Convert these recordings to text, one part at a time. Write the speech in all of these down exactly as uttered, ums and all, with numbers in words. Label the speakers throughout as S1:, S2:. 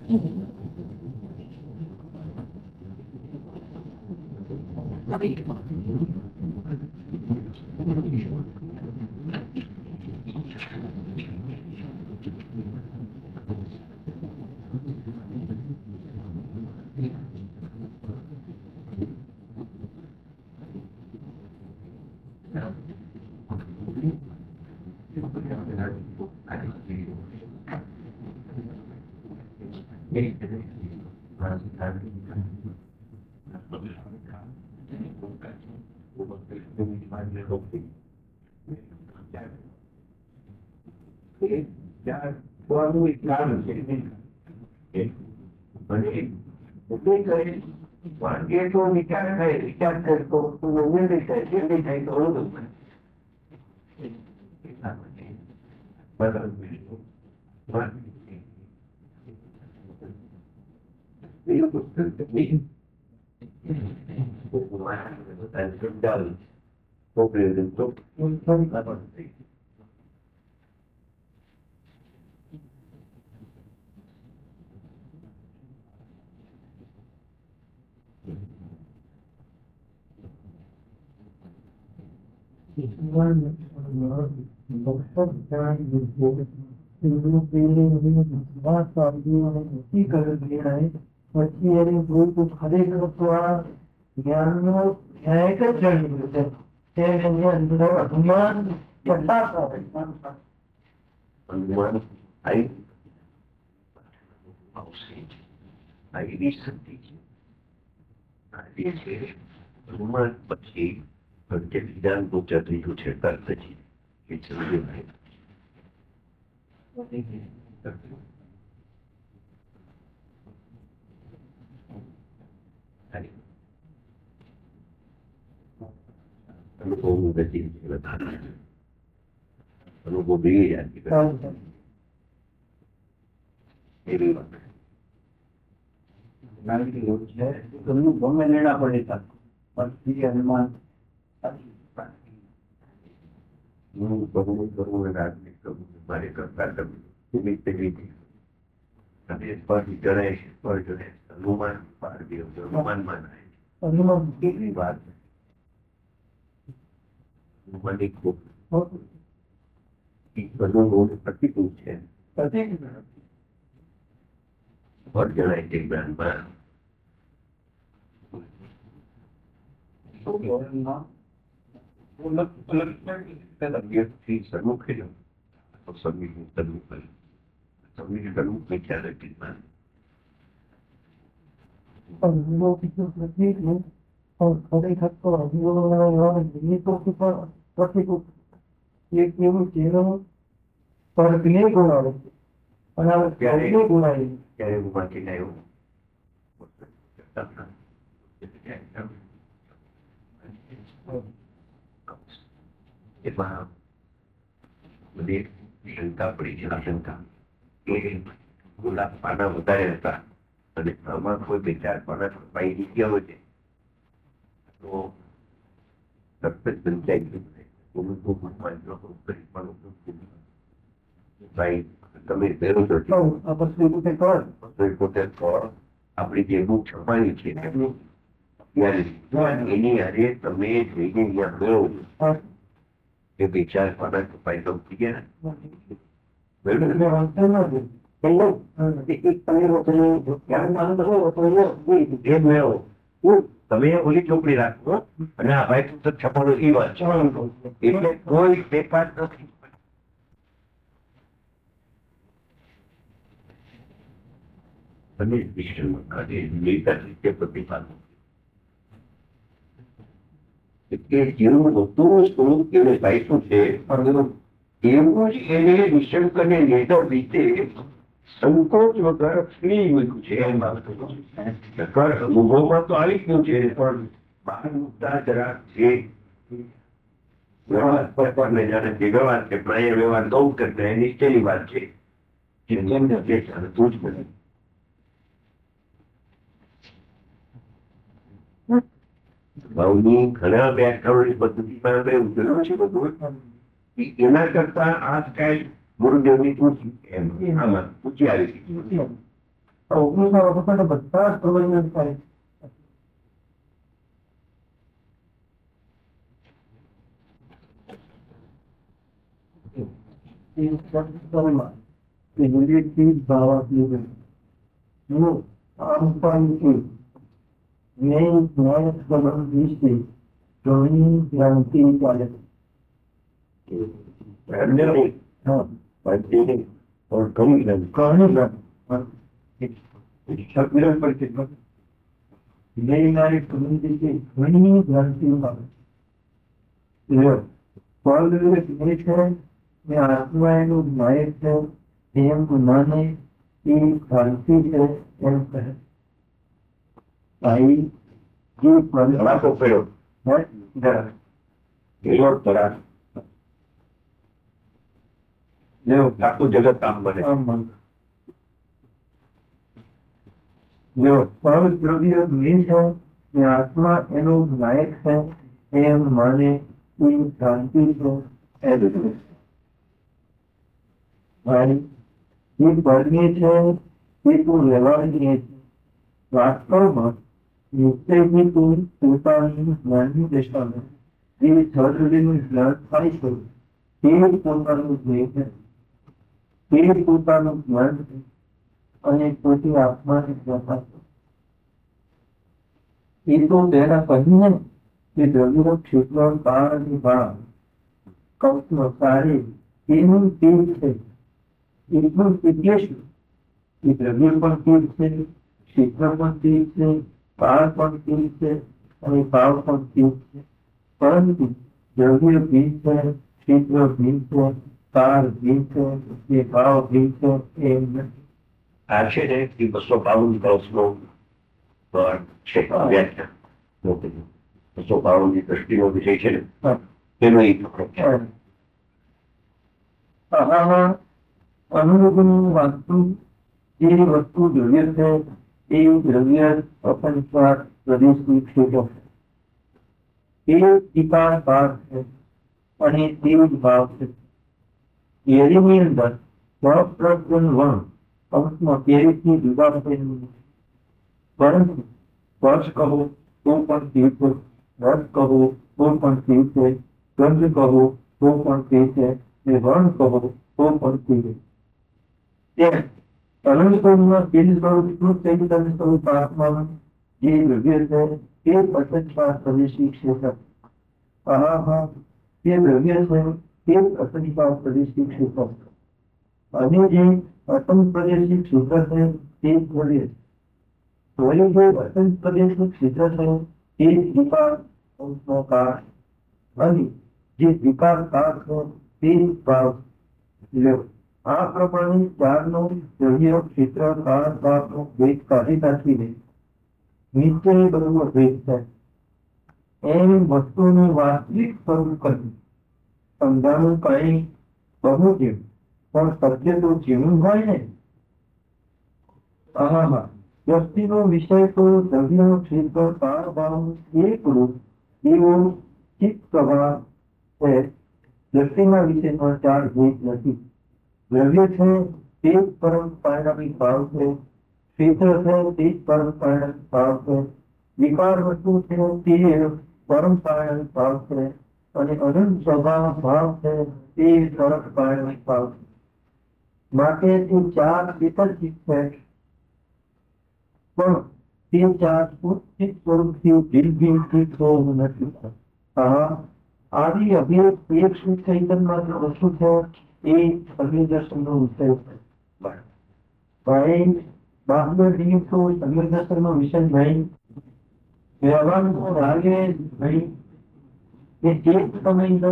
S1: એ તો વિચાર થાય વિચાર કરતો થાય પછી એની ભૂલ તો ખરેખર તો આ જ્ઞાનનો ન્યાય જ જાણી છે અનુમાન કેટલા અનુમાન આવી શક્તિ છે અનુમાન પછી પ્રત્યેક વિધાન ગોચર થયું છે તર્ક છે એ સમજ્યું અનુભવનું ગતિ અનુભવ ભેગી જાય એવી વાત ગમે લેણા પડે પણ અનુમાન હું બહુ કરવું રાજનીત કરવું મારે કરતા કરવું અને પર જણાય પર જણાય અનુમાન પાર દેવું અનુમાનમાં અનુમાન કેવી વાત અનુમાનિક બધું પ્રતિકૂળ છે પર જણાય તે જ્ઞાનમાં સન્મુખે સન્મિત સન્મુખ સન્મિત સન્મુખ વિચાર ક્યારે ગુમાથી આવ્યું એમાં બધી શંકા પડી છે આશંકા એ ગુલાબ પાના વધારે હતા અને આમાં કોઈ બે ચાર પાના પાઈ ગયા હોય છે તો સતત પંચાયત ભાઈ તમે પહેરો છો આપણી જે બુક છપાણી છે એની હારે તમે જઈને અહીંયા મેળવો એ બે ચાર પાના છપાઈ તો થઈ ગયા તમે ઓલી ચોપડી રાખો અને આ ભાઈ પુસ્તક છપાડો એ વાત એટલે કોઈ ફેરફાર નથી. તમે વિશ્વમાં ખાતે નિર્તા રીતે પ્રતિપાદન એટલે જેનું બધું સ્વરૂપ એને પાઇતું છે એવું જ એને નિશંકને નિર્દળ રીતે સંકોચ વગર ફ્રી મૂક્યું છે એમ બાબતો અનુભવમાં તો આવી ગયું છે પણ બહાર મુકતા જરા છે વ્યવહાર પર પણ જાણે જે વ્યવહાર છે પણ અહીંયા વ્યવહાર દઉં કરતા એ નિશ્ચયની વાત છે જેમને જે ચાલતું જ બને ભાવની ઘણા વ્યાખ્યાનોની પદ્ધતિમાં એવું જોયું છે બધું એના કરતા આ કઈ ગુરુદેવની પૂછી એમ આમાં પૂછી આવી
S2: ઓગણીસો વખતે બધા જ પ્રબંધન થાય.
S1: और कम
S2: સંમેલન પર છે લેનારી કમ્યુનિટી ઘણી ભ્રાંતિઓ આવે છે ને આત્મા એનું નાયક છે એમ માને એ ભ્રાંતિ છે એમ કહે ભાઈ જે
S1: લાખો પેલો પેલો તરા આખું જગત કામ કરે
S2: જો પર દ્રવ્ય મેં છે ને આત્મા એનો નાયક છે એમ માને એ ભ્રાંતિ છે એ બધું ભાઈ જે પરમે છે એ તું વ્યવહારિક છે વાસ્તવમાં નિશ્ચયથી તું પોતાની જ્ઞાનની દ્રષ્ટાને જે સહૃદયનું જ્ઞાન થાય છે તે જ પોતાનું ધ્યેય છે તે જ પોતાનું જ્ઞાન છે અને પોતે આત્માને જ્ઞાતા છે. એ તો તેના કહીને કે દ્રવ્યનો ક્ષેત્ર કાળ અને ભાવ કૌશલ કાર્ય એનું તેજ છે એટલું એટલે શું એ દ્રવ્ય પણ તેજ છે ક્ષેત્ર પણ તેજ છે કાળ પણ તેજ છે અને ભાવ પણ તેજ છે પરંતુ દ્રવ્ય ભીન છે ક્ષેત્ર ભીન છે કાળ ભીન છે એ ભાવ ભીન છે એમ નથી.
S1: આ છે ને એ બસો બાવન કૌશલો છે વ્યાખ્યા બસો બાવન ની દ્રષ્ટિનો વિષય છે ને તેનો એક
S2: અનુરૂપનું વાસ્તુ જે વસ્તુ દ્રવ્ય છે એ દ્રવ્ય અપંચવાર પ્રદેશની ક્ષેત્ર છે એ વિકાર ભાગ છે અને તે જ ભાવ છે. કેરીની અંદર વન અંશમાં કેરીથી જુદા થયેલું પરંતુ સ્પર્શ કહો તો પણ તે છે રસ કહો તો પણ તે છે ગંધ કહો તો પણ તે છે ને વર્ણ કહો તો પણ તે છે. અનંતમાં કેન્દ્ર સ્વરૂપનું ચૈતન્ય સ્વરૂપ આત્માનું જે દ્રવ્ય છે તે અસંખ્ય પ્રદેશી ક્ષેત્ર આહા તે દ્રવ્ય છે તે અસંખ્ય પ્રદેશી ક્ષેત્ર અને જે અસંખ્ય પ્રદેશી ક્ષેત્ર છે તે દ્રવ્ય વળી જે અસંખ્ય પ્રદેશનું ક્ષેત્ર છે તે વિકાર અંશનો કાળ અને જે વિકાર કાળ છે તે ભાવ લેવો. આ પ્રમાણે ચારનો દ્રવ્ય ક્ષેત્ર કાળ ભાવનો ભેદ કાઢી નાખીને નિશ્ચય બનવો ભેદ છે એમ વસ્તુનું વાસ્તવિક સ્વરૂપ કર્યું સમજાનું કઈ બહુ જેવું પણ સત્ય તો જેવું હોય ને. આમાં વ્યક્તિનો વિષય તો દ્રવ્યનો ક્ષેત્ર કાળ ભાવ એકરૂપ એવો ચિત્ત પ્રવાહ છે. વ્યક્તિના વિષયમાં ચાર ભેદ નથી. દ્રવ્ય છે તે જ પરમ પરિણામી ભાવ છે ક્ષેત્ર છે તે જ પરમ પરિણામી ભાવ છે વિકાર વસ્તુ છે તે પરમ પરિણામી ભાવ છે અને અનંત સ્વભાવ ભાવ છે તે પરમ પરિણામી ભાવ છે. માટે તે ચાર એક જ ચીજ છે પણ તે ચાર ઉચ્ચિત સ્વરૂપથી દિલગીરથી થવું નથી. હા આદિ અભેદ એક શુદ્ધ ચૈતન્ય માત્ર વસ્તુ છે એ સમ્ય દર્શનનો વિષય છે. ભાઈ બાહ્ય જીવ તો સમ્ય દર્શનનો વિષય નહીં વ્યવહારનો લાગે નહીં એ એક સમય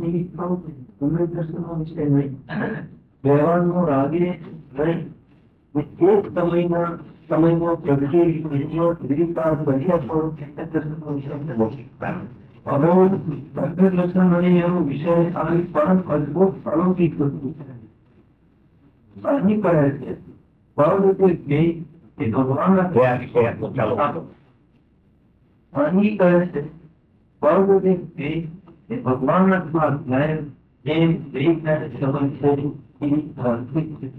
S2: વ્યવહારનો રાગે નહીં એક સમયના સમયમાં પ્રગતિ વિવિધતા બન્યા સ્વરૂપ હવે લક્ષણ એનો વિષય આવી પણ અદભુત અલૌકિક વસ્તુ છે. અહીં કહે છે ભાવરૂપે ધ્યેય એ ભગવાનના
S1: ચાલો
S2: અહીં કહે છે ભાવરૂપે ધ્યેય એ ભગવાનના સ્વાધ્યાય જેમ દરેકના સંબંધ છે એની ધાર્મિક છે.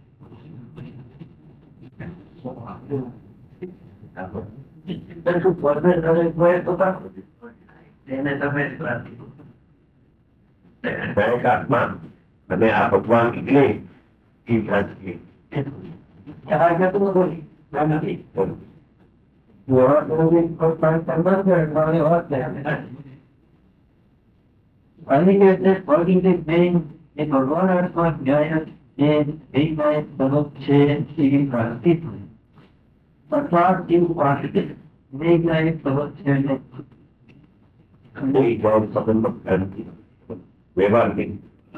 S1: દરેક આત્મા અને આ ભગવાન એટલે એ જાણતી
S2: ભગવાન અર્થમાં ન્યાય જે સમજ છે એવી પ્રાપ્તિ અર્થાત એવું પાસે ન્યાય સમજ છે
S1: કોઈ જવાબ સંબંધ વ્યવહાર નહીં.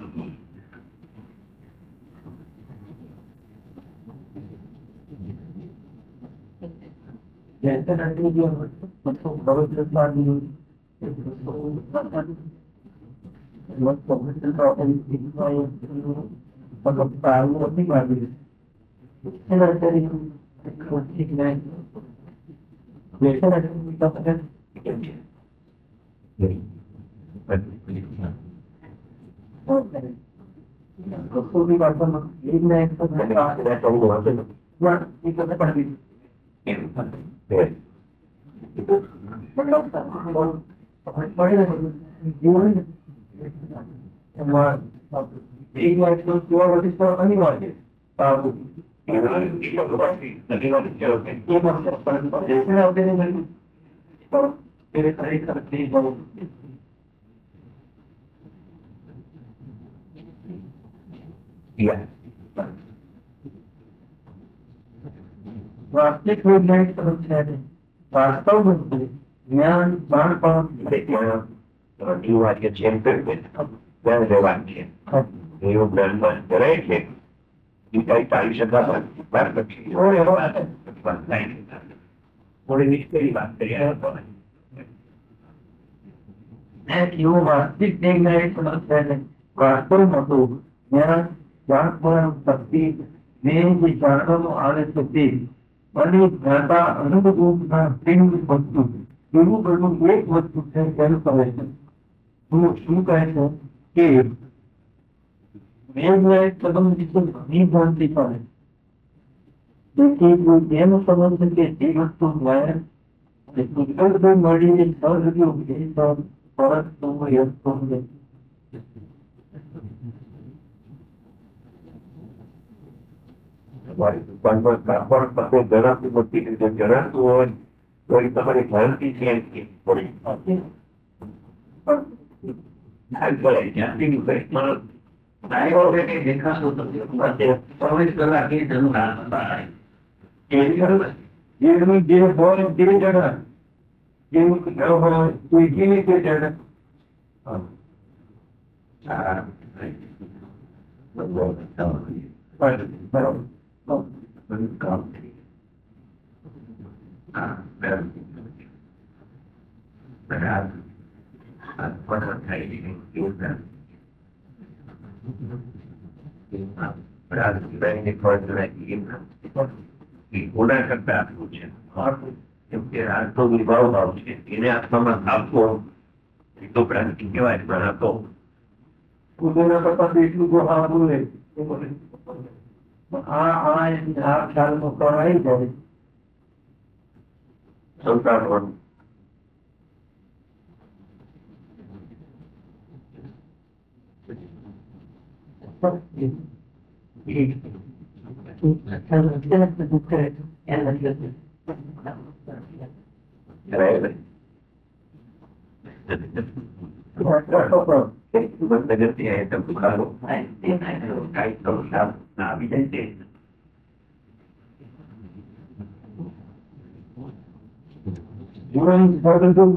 S1: અનિવાર્ય વાસ્તવિક વૈજ્ઞાનિક સમસ્યા છે. વાસ્તવ જ્ઞાન બાળપણ જીવાય છે એમ કર્યું રહેવાનું છે એવું જ્ઞાનમાં રહે છે એ કઈ ચાલી શકાય બાર પછી થોડી નિષ્ઠેરી વાત કરી
S2: એવું વાસ્તવિક વૈજ્ઞાનિક સમસ્યા છે. વાસ્તવમાં તો જ્ઞાન જાણવાનું શક્તિ ને જે જાણવામાં આવે છે તે અને જ્ઞાતા અનુભવના તેનું વસ્તુ એવું બધું એક વસ્તુ છે તેનું કહે છે. હું શું કહે છે કે વૈજ્ઞાનિક સંબંધ વિશે ઘણી ભ્રાંતિ પડે. તેથી કોઈ એનો સંબંધ છે કે એ વસ્તુ દ્વારા મળીને સહયોગ પરંતુ
S1: જણાતું મોટી રીતે જણાતું હોય તો એ તમારી ભ્રાંતિ છે થોડી
S2: જેનું જે હોય તે જણા જેવું ન હોય કોઈ કેવી રીતે જણા
S1: ગુના કરતા આપવું છે કેમ કે આટલો વિભાવ ભાવ છે એને આત્મામાં આપવો એ તો પ્રાંતિ કહેવાય પણ આ તો
S2: કુદરત કરતા એટલું જો આ બોલે આ આ આ ખ્યાલનો કરાઈ જાય
S1: સંતાડવાનું
S2: જીવન ભગવાન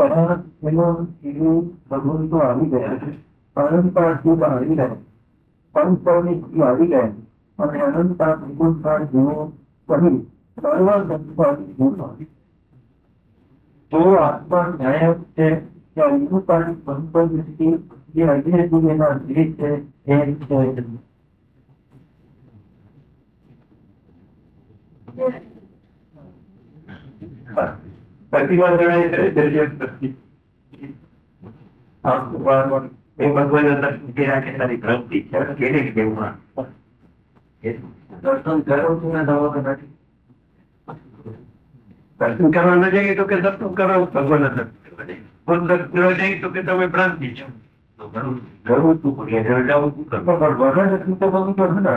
S2: તો આવી ગયા છે પરંપરા ખૂબ આવી ગયા પરંપરાની આવી ગયા અને અનંતતા ત્રિગુણકાળ જેવો કહ્યું સર્વસંપદ ગુણ તો આત્મા ન્યાય છે કે અનુપાણી સંપદ જે અગ્નિ એના ધીરે છે એ છે
S1: પ્રતિમા જણાય છે દરિયા પ્રતિ આ ભગવાન એ ભગવાન અંદર કે તારી ક્રાંતિ છે કેને કેવું
S2: દર્શન કરો ને દવા નથી
S1: દર્શન કરવા ન જઈએ તો કે દર્શન કરો ભગવાન દર્શન કરવા જઈએ તો કે તમે ભ્રાંતિ છો કરવું તું પણ જવું તું કરો
S2: ભગવાન નથી તો બધું તો છે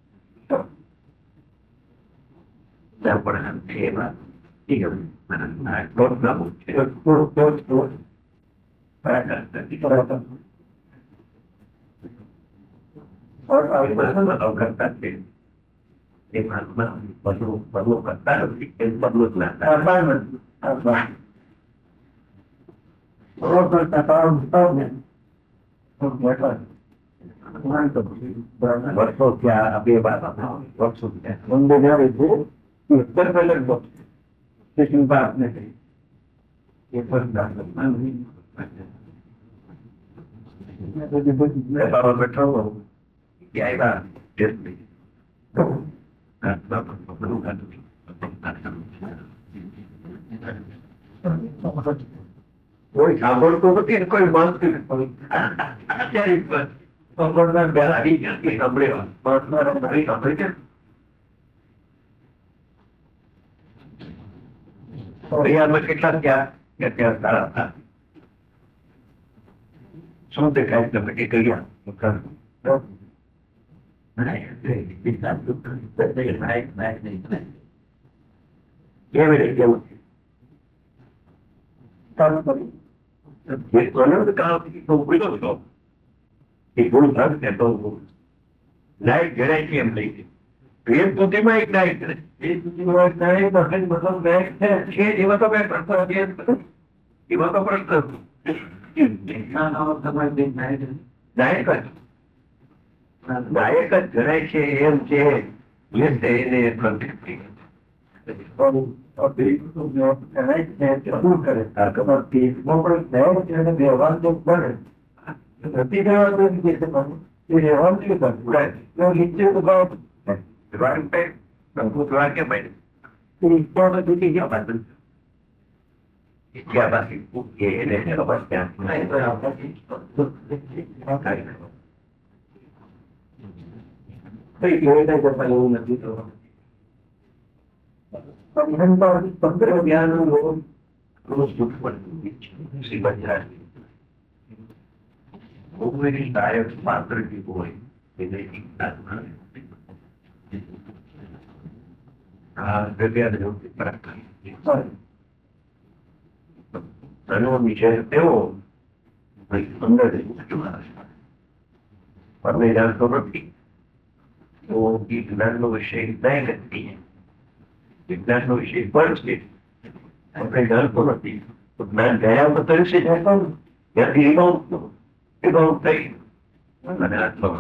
S1: વર્ષો ત્યાં બે બાર વર્ષો
S2: મંદિર આવે છે ઉત્તર કલર બોક્સ સ્ટેશન પર આપને કહી એ પણ
S1: બાબા બેઠો ક્યાંય કોઈ સાંભળતું નથી કોઈ માનતું નથી કેટલા ત્યાં ત્યાં સારા હતા શું દેખાય તમે કે કર્યા કેવી રીતે કેવું લાઈટ જણાય છે એમ લઈ પ્રેમ સુધીમાં એક લાઈટ એ સુધીમાં મતલબ છે એવા તો મેં પ્રશ્ન એવા તો પ્રશ્ન નાયક જ જણાય છે એમ છે એને પ્રતિક્રિયા પંદર જ્ઞાન રોજ નાયક પાત્ર હોય એને વિષય એવો અંદર મને જાણતો નથી તો એ જ્ઞાન નો વિષય નહીં નથી વિજ્ઞાન નો વિષય પણ છે આપણે જાણતો નથી તો જ્ઞાન ગયા તો તરીકે ત્યાંથી એ બહુ થઈ અને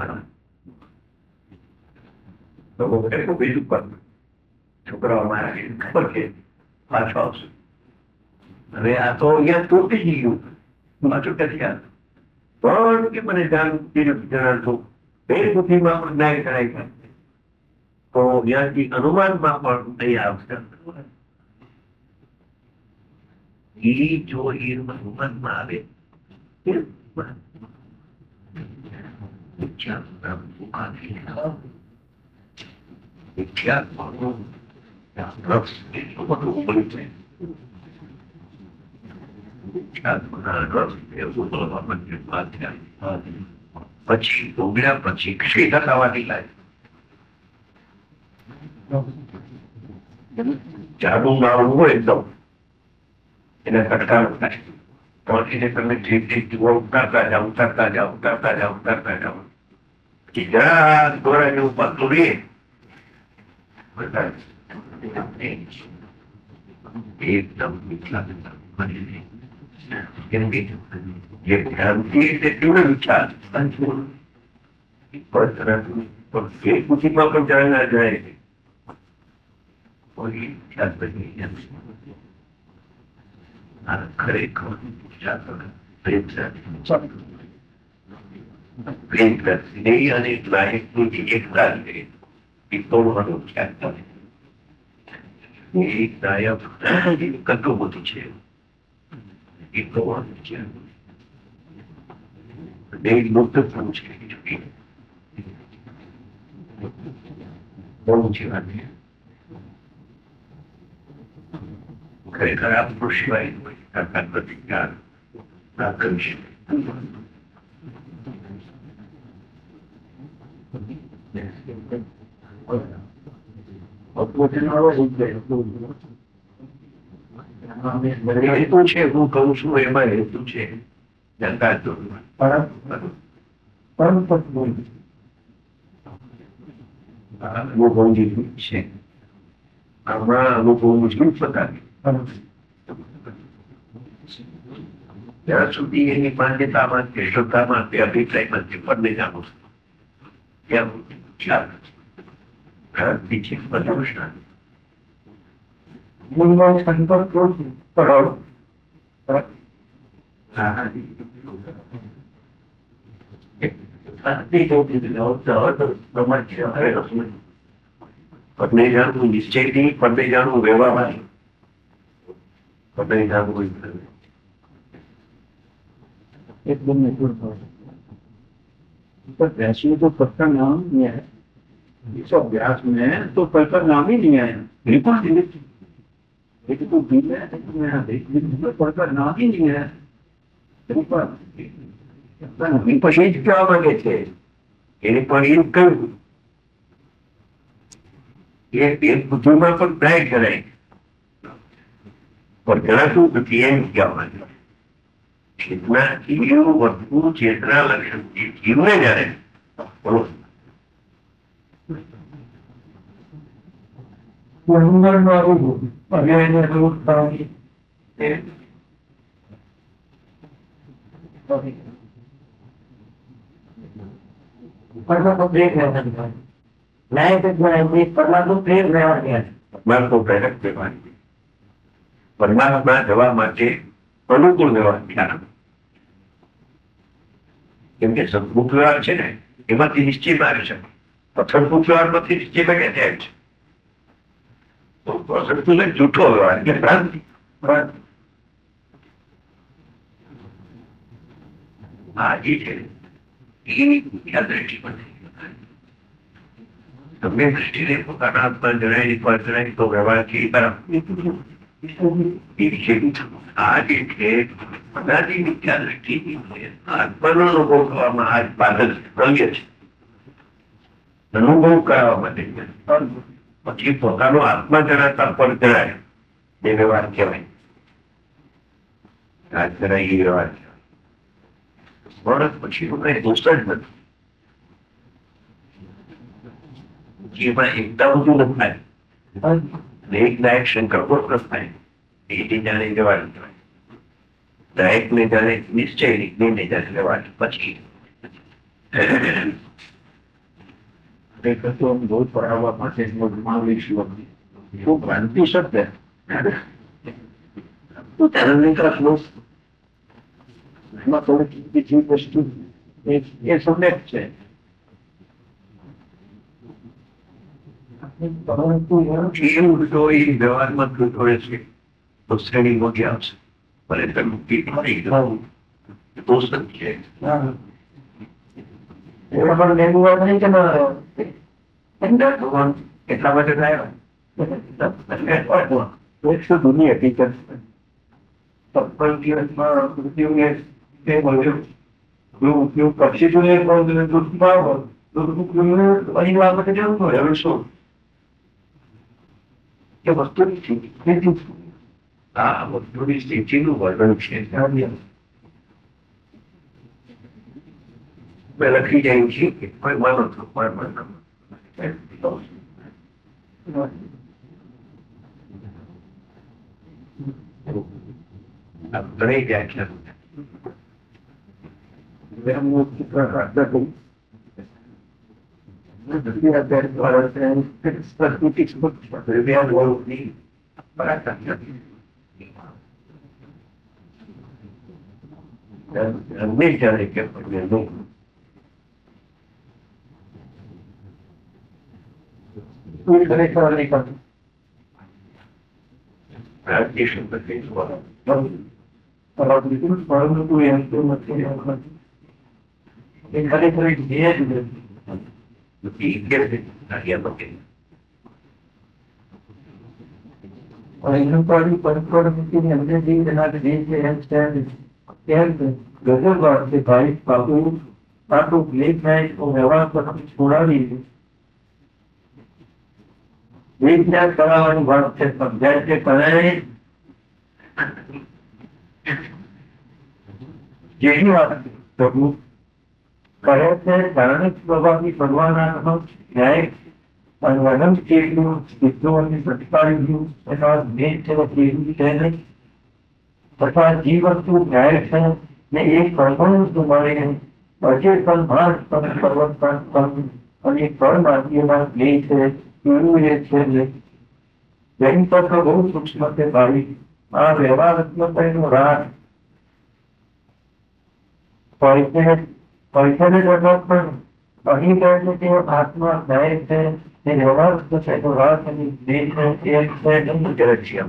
S1: આત્મા બીજું પણ છોકરાઓ મારા ખબર છે પાછો આવશે હવે આ તો અહીંયા તૂટી ગયું પાછું ક્યાંથી આ પણ કે મને જાણ જણાવતું એ સુધીમાં પણ જ્ઞાન કરાય તો ત્યાંથી અનુમાનમાં પણ નહીં આવશે એ જો એ અનુમાનમાં આવે પછી ઉગડ્યા પછી ક્ષેત્ર થવાની લાગે જાડું નાળું હોય એકદમ એને કટકારો થાય પહોંચીને તમે ઠીક ઠીક જુઓ ઉતારતા જાઓ ઉતારતા જાઓ ઉતારતા જાઓ ઉતારતા જાઓ પછી જરા દોરા જેવું પતલું રે એકદમ કેમ કે જે ભ્રાંતિ તેટલું વિચાર પણ ફેરકુટીમાં પણ જણાય ના જણાય કોઈ ખ્યાલ બની એમ આ ખરેખર પ્રેમ સાથે પ્રેમ કરતી અને નાયકની જે એકતા છે એ તોડવાનો ખ્યાલ કરે. એક નાયક કટોબધી છે એ તોડવાનું છે બે મુક્ત પણ છે બહુ છે વાત ખરેખર આ પુરુષ સિવાય પ્રતિકાર ના કરી શકે. હેતુ છે હું કહું છું એમાં હેતુ છે જનતા અનુભવ છે હમણાં અનુભવ મુશ્કેલ પ્રકારની ત્યાં સુધી એની માન્યતામાં કે શ્રદ્ધામાં કે અભિપ્રાયમાં તે પદને જાણું છું ત્યાં ખ્યાલ ભારતની છે પ્રદૂષણ પદને જાણવું નિશ્ચયથી પદને જાણવું વ્યવહારમાં પદને જાણવું
S2: एकदम नेटवर्क पर वैसे तो पद का नाम नहीं है इस अभ्यास में तो पद का नाम ही नहीं आया बिल्कुल लेकिन तो बिल है पद का नाम ही नहीं है
S1: પછી જ કહેવા માંગે છે એને પણ એમ કહ્યું એ બુદ્ધિમાં પણ ટ્રાય કરાય પણ જણાતું નથી એમ કહેવા માંગે ચેતનાથી એવું વધુ ચેતના લક્ષણ જીવને જયારે પરમાત્મા જવા માટે અનુકૂળ વ્યવહાર કેમ કે સદબુદ્ધ વ્યવહાર છે ને એમાંથી નિશ્ચય આવે છે પથ્થરબુદ્ધ વ્યવહાર માંથી નિશ્ચય ક્યાં થાય છે જૂઠો વ્યવહાર એટલે ભ્રાંતિ. હા એ છે એની દ્રષ્ટિ તમે દ્રષ્ટિને પોતાના આત્મા જણાય પર જણાય તો વ્યવહારથી બરાબર આ જે છે બધાની મિથ્યા દ્રષ્ટિ આત્માનો અનુભવ કરવામાં આ બાધક દ્રવ્ય છે અનુભવ કરાવવા માટે પછી પોતાનો આત્મા જણાતા પર જણાય એ વ્યવહાર કહેવાય. આ જણાય એ વ્યવહાર કહેવાય વર્ષ પછી કઈ દોષ જ નથી જેમાં એકતા બધું ન થાય એક નાયક શંકર પણ થાય એ જાણે વ્યવહાર કહેવાય. નાયક ને જાણે નિશ્ચય નિર્ણય જાણે વ્યવહાર પછી
S2: बहुत पढ़ावा पासे वो क्रांति शब्द है तो तरने का फ्लोस थोड़ी चीज वस्तु ये सबने છે
S1: પરંતુ એવું તો એ વ્યવહારમાં જોડે છે તો શ્રેણી મોટી આવશે ભલે મુક્તિ મળી ગયું તો છે એટલા માટે
S2: દુનિયા હકીકત પક્ષી
S1: શું કે વસ્તુની સ્થિતિ આ વસ્તુની સ્થિતિનું વર્ણન છે મેં લખી જાય છે કે કોઈ માનો છો કોઈ માનો ઘણી વ્યાખ્યા
S2: વિજ્ઞાન કરાવવાની વાત છે, સમજાય છે કરે જેની વાત પ્રભુ કહે છે ધાર્મિક સ્વભાવની ભગવાનનો ન્યાય અને વનમ ચેટલું વિદ્રોહની પ્રતિકાર્યું એનો ભેદ છે કેવું છે નહીં તથા જે વસ્તુ ન્યાય છે ને એ પરમાણુ મળે પછી પણ માર્ગ પણ પર્વત પણ અને પરમાત્મીના જ્ઞેય છે એવું એ છે નહીં જેની પર બહુ સૂક્ષ્મ છે ભાવી આ વ્યવહારાત્મકતાનો રાગ પૈસાને પૈસાને જગત પણ અહીં કહે છે કે આત્મા ન્યાય છે એ વ્યવહારાત્મકતાનો રાગ અને જ્ઞેય છે એ છે નહીં કરે છે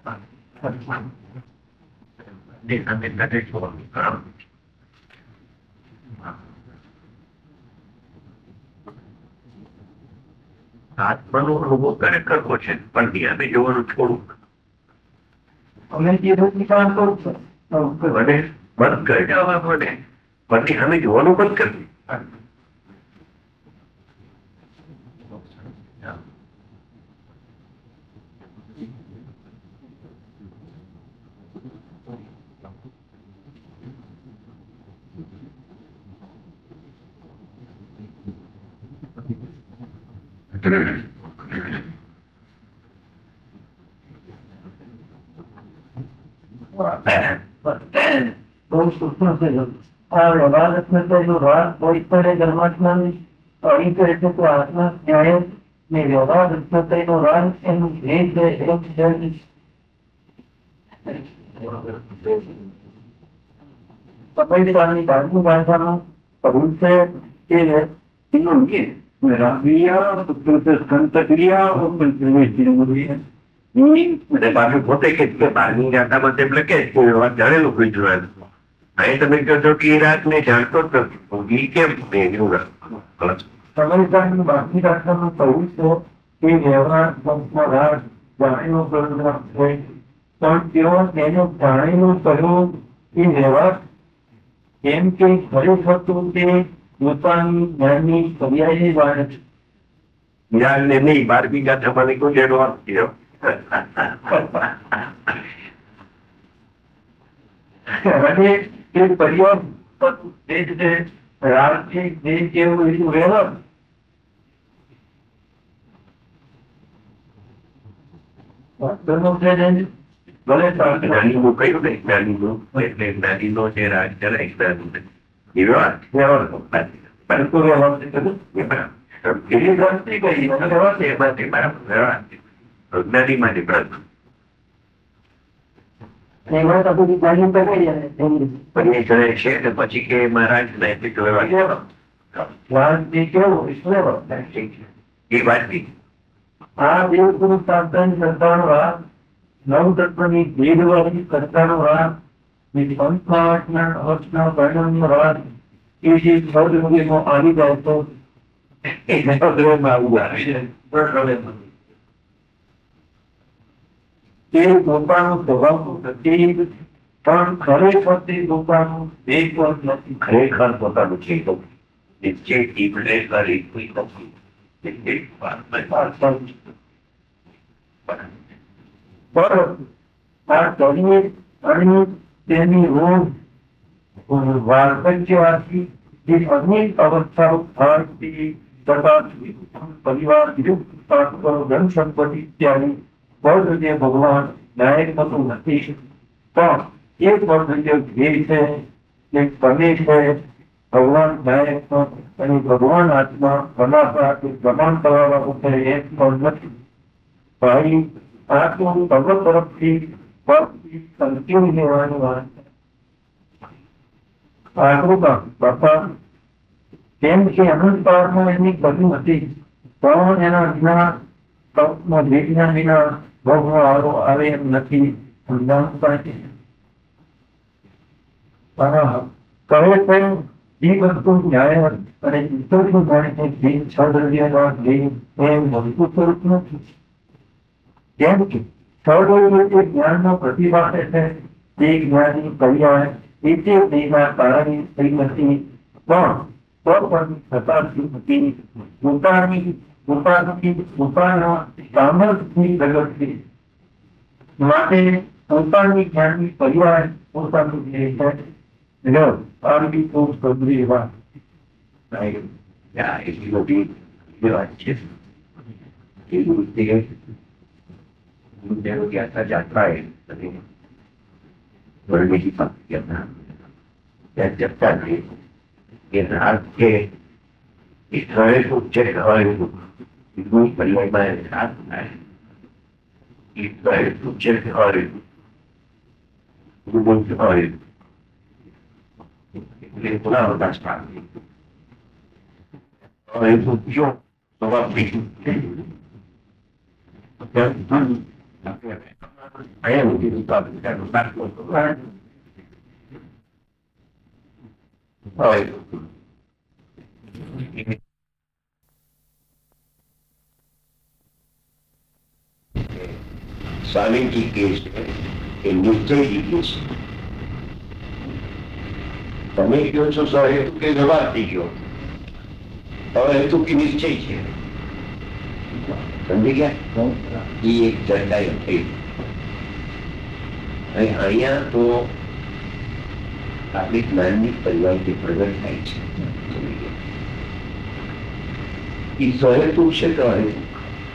S1: આત્માનો અનુભવ કરે કરવો છે પણ ધ્યાને જોવાનું થોડુંક
S2: અમે જે રોજની કામ કરું છું
S1: મને બંધ કરી જવા મને પછી અમે જોવાનું બંધ કરવી
S2: બહુ સૂક્ષ્મ છે આ વ્યવહારાત્મકતાનો રાગ કોઈ પણ પરમાત્માની અણી કરે છે તો આત્મા ન્યાય ને વ્યવહારાત્મકતાનો રાગ એનું ભેદ છે એમ છે પપૈસાની બાજુ ભાષામાં કહ્યું છે કે એનો
S1: પાછું પોતે કે બહારની જાતામાં એટલે કે જાણેલું ગુજરાત અહીં તમે કહો છો કે એ રાત ને જાણતો જ નથી કેમ
S2: સમયની બાકી રાખવાનું કહ્યું છે કે વ્યવહાર રાગ જાણેલો પ્રોગ્રામ છે પણ તેઓ તેને જાણેલો કહ્યો એ વ્યવહાર કેમ કે ખરેખર તો તે પોતાની જ્ઞાનની પર્યાયની વાત છે
S1: જ્ઞાન ને નહીં બારમી ગાથામાં કોઈ જેનો અર્થ થયો
S2: અને એ પરિવાર રાજકીય દેશ જેવું એટલું વ્યવહાર ભલે
S1: જ્ઞાનીનું કયું નહીં જ્ઞાનીનું એટલે જ્ઞાનીનો જે રાજ ચલાય જ્ઞાની એ વ્યવહાર એની દ્રષ્ટિ કઈ એમાંથી બરાબર વ્યવહાર જ્ઞાની માટે પ્રશ્ન છે પછી કે મહારાજ નૈતિક વ્યવહાર એ વાતચીત
S2: આ દેવગુરુ સાધન શ્રદ્ધાનો રાગ નવ તત્વની ભેદવાળી કરતાનો રાગ સંસ્થાના અર્થના પરિણામનો રાગ એ જે સૌદ્રવ્યમાં આવી જાય તો એ સૌદ્રવ્યમાં આવું આવે તે ગોપાનું સ્વભાવનું પ્રતિક પણ ખરેખર તે ગોપાનું એક વર્ષ નથી
S1: ખરેખર પોતાનું છે તો જે ટીપલે કરી કોઈ નથી
S2: આ શરીર અને તેની રોગ વાર્ધક્યવાથી જે અનેક અવસ્થાઓ થતી તથા પરિવાર ધન સંપત્તિ ઇત્યાદિ બૌદ્ધ જે ભગવાન નાયક થતું નથી પણ એક બૌદ્ધ જે ધ્યેય છે એક તમે છે ભગવાન નાયક અને ભગવાન આત્મા કલાકારથી પ્રમાણ કરવા ઉપર એક પણ નથી. ભાઈ આ તો ભગવ તરફથી પગથી સંકેલી લેવાની વાત છે. આગળ બાપા કેમ કે અનંત કાળમાં એમની બધું હતી, પણ એના વિના વિજ્ઞાન વિના ભગવો આવે એમ નથી. સમજાવવું પડે કહે છે એ વસ્તુ ન્યાય અને ઈશ્વરનું ગણિત દિન છ દ્રવ્યમાં દિન એમ વસ્તુ સ્વરૂપ નથી. કેમ કે છ દ્રવ્ય જે જ્ઞાનનો પ્રતિભાસ છે તે જ્ઞાનની પર્યાય એ તે દેહના કારણે થઈ નથી, પણ સ્વપરની સતાથી હતી. પોતાની પોતાની પોતાના સામર્થ્યની પ્રગતિ માટે પોતાની જ્ઞાનની પર્યાય પોતાનું જે છે Hello, I'm being told to believe what
S1: Right. Yeah, if you will be, you know, just, you will see it. You will get such a try. I mean, where we keep up together. That's just that. In our case, it's very good check how you do it, but like my heart, it's very good check how you do it, how you Claro, das partes. Olha, eu estou abrindo. Aí eu não estava ficando mais controlado. Olha. Sabem que é muito difícil. તમે કહો છો હેતુ કે વ્યવહાર થઈ ગયો, હવે હેતુ કે નિશ્ચય છે. સમજી ગયા? એ એક ચર્ચા થઈ. અહીંયા તો આપણી જ્ઞાનની પરિવારથી પ્રગટ થાય છે. સમજી ગયા? એ સહેતુ છે તો હેતુ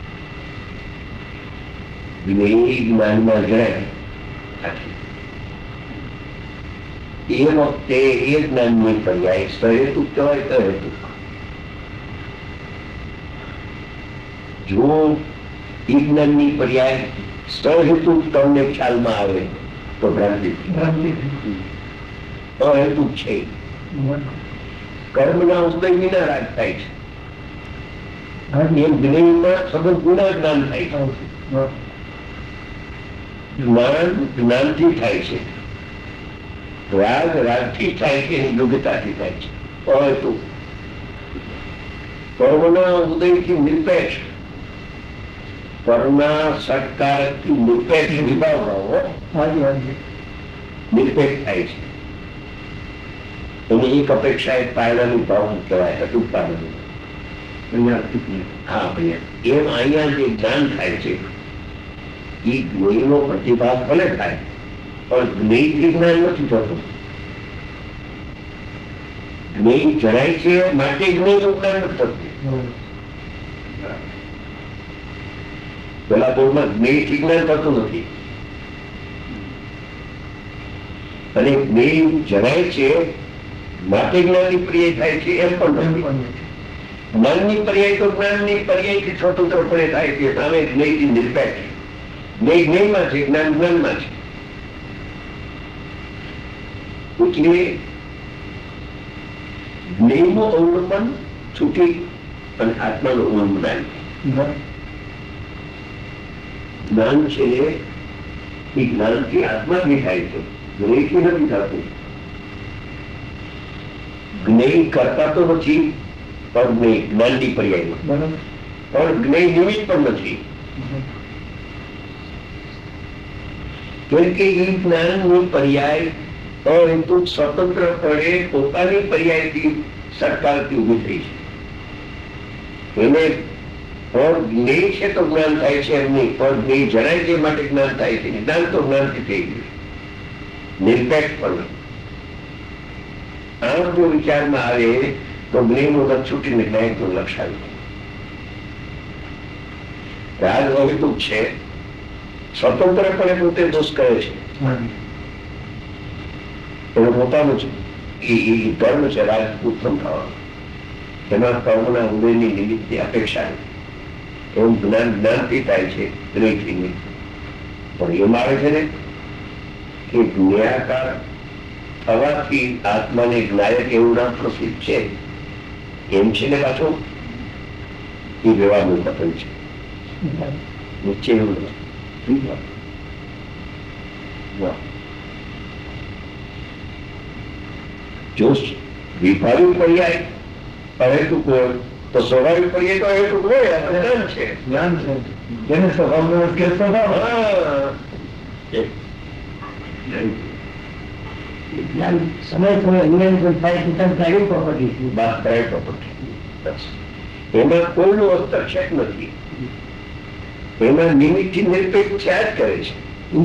S1: જ્ઞાનમાં જણાય. એ વખતે એ જ્ઞાનની પર્યાય સહેતુ કહેવાય તો હેતુ. જો એ જ્ઞાનની પર્યાય સહેતુ તમને ખ્યાલમાં આવે તો ભ્રાંતિ. અહેતુ છે. કર્મના ઉદય વિના રાગ થાય છે. એમ જ્ઞાનમાં સબંધ ગુના જ્ઞાન થાય છે. જ્ઞાન જ્ઞાનથી થાય છે. રાગ રાગથી થાય છે, એની યોગ્યતાથી થાય છે. પરંતુ કર્મના ઉદયથી નિરપેક્ષ, કર્મના સત્કારથી નિરપેક્ષ વિભાવનાઓ નિરપેક્ષ થાય છે. એની એક અપેક્ષા એક પાયલાનું ભાવ કહેવાય, અટૂટ પાયલાનું. હા ભૈયા, એમ અહીંયા જે જ્ઞાન થાય છે એ જ્ઞેયનો પ્રતિભાવ ભલે થાય, પણ જ્ઞેયથી જ્ઞાન નથી થતું. જ્ઞેય જણાય છે માટે જ્ઞેયનું જ્ઞાન નથી થતું. પેલા બોર્ડમાં જ્ઞેયથી જ્ઞાન થતું નથી. અને જ્ઞેય જણાય છે માટે જ્ઞાનની પર્યાય થાય છે એમ પણ નથી. જ્ઞાનની પર્યાય તો જ્ઞાનની પર્યાયથી સ્વતંત્રપણે થાય છે. સામે જ્ઞેયથી નિરપેક્ષ. જ્ઞેય જ્ઞેયમાં છે, જ્ઞાન જ્ઞાનમાં છે. એટલે જ્ઞેયનું અવલંબન છૂટી અને આત્માનું અવલંબન. જ્ઞાન છે એ જ્ઞાનથી આત્માથી થાય છે, જ્ઞેયથી નથી થતું. જ્ઞેય કરતા તો નથી, પણ જ્ઞેય જ્ઞાનની પર્યાયમાં, પણ જ્ઞેય નિમિત્ત પણ નથી. કેમ કે એ જ્ઞાનની પર્યાય પરંતુ સ્વતંત્રપણે પોતાની પર્યાયથી સરકારથી ઉભી થઈ છે. એને પણ જ્ઞેય છે તો જ્ઞાન થાય છે એમ નહીં, પણ જ્ઞેય જણાય તે માટે જ્ઞાન થાય છે. જ્ઞાન તો જ્ઞાનથી થઈ ગયું, નિરપેક્ષ પણ. આમ જો વિચારમાં આવે તો જ્ઞેયનું રથ છૂટીને જ્ઞાનનું લક્ષ આવ્યું. રાગ અવિતુક છે, સ્વતંત્રપણે પોતે દોષ કરે છે. એનું પોતાનું છે, એ ધર્મ છે રાગ ઉત્પન્ન થવાનું. એમાં કર્મના ઉદયની નિમિત્તની અપેક્ષા એવું જ્ઞાન જ્ઞાનથી થાય છે દ્રવ્યથી. પણ એમાં આવે છે ને કે જ્ઞાકાર થવાથી આત્માને જ્ઞાયક એવું નામ પ્રસિદ્ધ છે એમ છે ને પાછું એ વ્યવહારનું કથન છે. નીચે એવું નથી. જો વિભાવી પર્યાય અહેતુક હોય તો સ્વાભાવિક પર્યાય તો અહેતુક હોય જ્ઞાન છે. જ્ઞાન છે જેને સ્વભાવ કે સ્વભાવ
S2: સમય સમય નિયંત્રણ થાય પ્રાઇવેટ પ્રોપર્ટી
S1: પ્રાઇવેટ પ્રોપર્ટી એમાં કોઈનું હસ્તક્ષેપ નથી. એમાં નિમિત્તથી નિરપેક્ષ થયા જ કરે છે.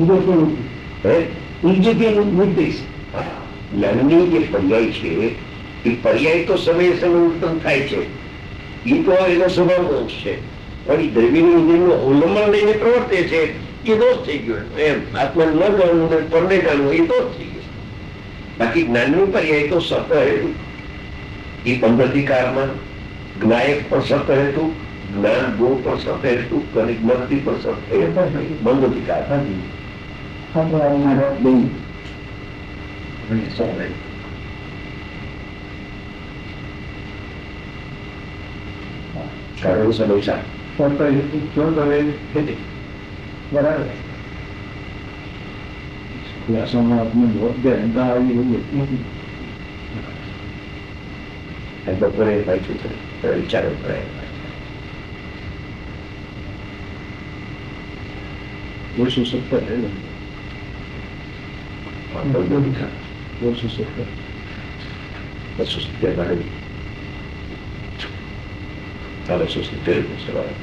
S1: જ્ઞાનની જે પર્યાય છે એ પર્યાય તો સમય સમય ઉત્પન્ન થાય છે. એ તો એનો સ્વભાવ દોષ છે. પણ એ દ્રવ્યની ઇન્દ્રિયનું અવલંબન લઈને પ્રવર્તે છે એ દોષ થઈ ગયો. એમ આત્મા ન જાણવું પરને જાણવું એ દોષ થઈ ગયો. બાકી જ્ઞાનનું પર્યાય તો સત હેતુ. એ બંધધિકારમાં જ્ઞાયક પણ સત હેતુ, જ્ઞાન ગુણ પણ સત હેતુ અને જ્ઞાતિ પણ સત બંધધિકાર. કારણ સમય
S2: બરાબર આપને बहुत गहनता આવી હોય
S1: બપોરે વિચારો કરે
S2: વર્ષો સત્તર વર્ષો સત્તર
S1: બસો સિત્તેર ગાડી ચારસો સિત્તેર સવારે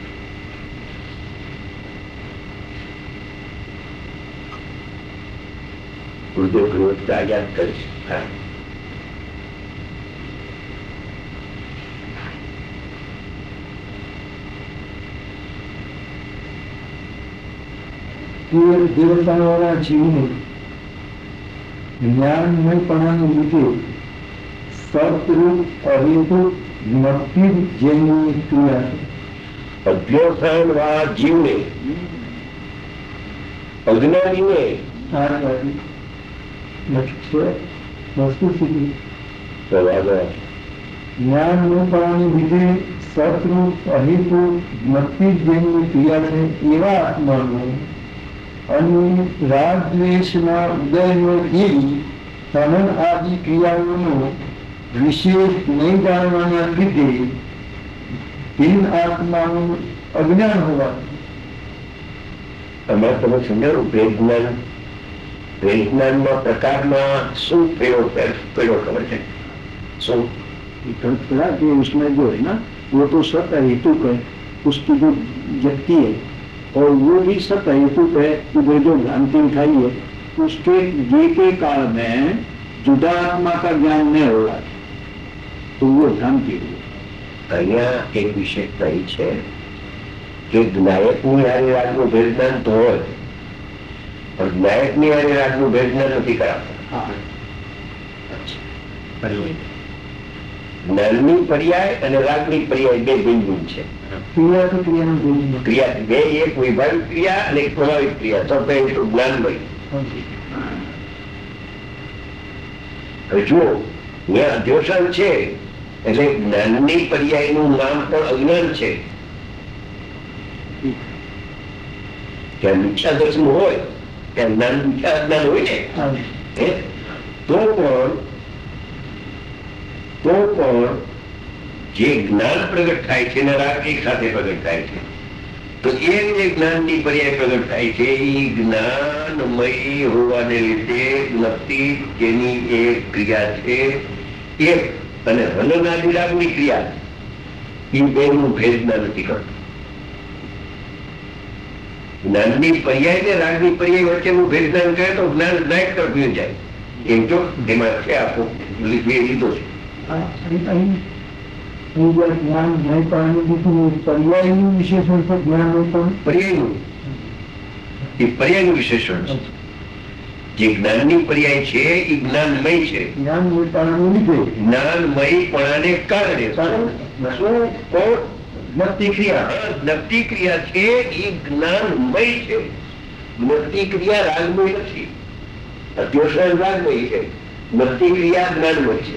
S1: ગુરુદેવ ગુરુવત્તા યાદ કરીશ. હા
S2: દેવતાવાળા જીવને જ્ઞાનમયપણાને લીધે સતરૂપ અહેતુક નક્કી જેની ક્રિયા છે.
S1: અધ્યવસાન વાળા જીવને અજ્ઞાનીને
S2: વસ્તુસ્થિતિ જ્ઞાનમયપણાને લીધે સતરૂપ અહેતુક નક્કી જેની ક્રિયા છે એવા આત્માનો અને રાગ દ્વેષના ઉદયનો એવી તનન આદિ ક્રિયાઓનો વિશેષ નહીં જાણવાના લીધે ભિન્ન આત્માનું અજ્ઞાન હોવાથી.
S1: તમે તમે સમજાવું વેદજ્ઞાન વેદજ્ઞાનમાં પ્રકારમાં શું પેલો પેલો ખબર છે શું
S2: थोड़ा कि उसमें जो है ना वो तो सत हेतु है, उसकी जो व्यक्ति है और वो भी सत हेतु है. उधर जो भ्रांति उठाई है उसके ये के काल में जुदा आत्मा का ज्ञान नहीं हो रहा तो वो भ्रांति हुई.
S1: અહીંયા એક વિશેષતા એ છે કે જ્ઞાયકની હારે રાજનું ભેદજ્ઞાન તો હોય પણ જ્ઞાયકની હારે રાજનું ભેદજ્ઞાન નથી કરાવતા. જ્ઞાનની પર્યાય અને રાગની પર્યાય બે ભિન્ન છે.
S2: ક્રિયા તો ક્રિયાનું
S1: ક્રિયા બે એક વૈભાવિક ક્રિયા અને એક સ્વાભાવિક ક્રિયા. તો એટલું જ્ઞાનમય. હવે જુઓ અહીંયા અધ્યોષણ છે એટલે જ્ઞાનની પર્યાયનું નામ પણ અજ્ઞાન છે. ત્યાં મિથ્યા દર્શન હોય ત્યાં જ્ઞાન મિથ્યા અજ્ઞાન હોય ને તો પણ તો પણ જે જ્ઞાન પ્રગટ થાય છે ને રાગ એક સાથે પ્રગટ થાય છે તો એ જે જ્ઞાનની પર્યાય પ્રગટ થાય છે એ જ્ઞાનમય હોવાને લીધે નથી જેની એક ક્રિયા છે એક અને હલનાદી રાગની ક્રિયા એ બેનું ભેદના નથી કરતું. જ્ઞાનની પર્યાય ને રાગની પર્યાય વચ્ચેનું ભેદદાન કરે તો જ્ઞાન લાયક કરતું જાય. એમ તો એમાં છે આપો લીધો છે
S2: જ્ઞાન પર્યાયનું વિશેષણ છે. જ્ઞાન
S1: પર્યાયનું એ પર્યાયનું વિશેષણ છે. જે જ્ઞાનની પર્યાય છે એ જ્ઞાનમય છે.
S2: જ્ઞાનમયપણાને લીધે,
S1: જ્ઞાનમયપણાને કારણે શું કોણ?
S2: જ્ઞપ્તિ ક્રિયા.
S1: જ્ઞપ્તિ ક્રિયા છે એ જ્ઞાનમય છે. જ્ઞપ્તિ ક્રિયા રાગમય નથી. અધ્યોષણ રાગમય છે, જ્ઞપ્તિ ક્રિયા જ્ઞાનમય છે.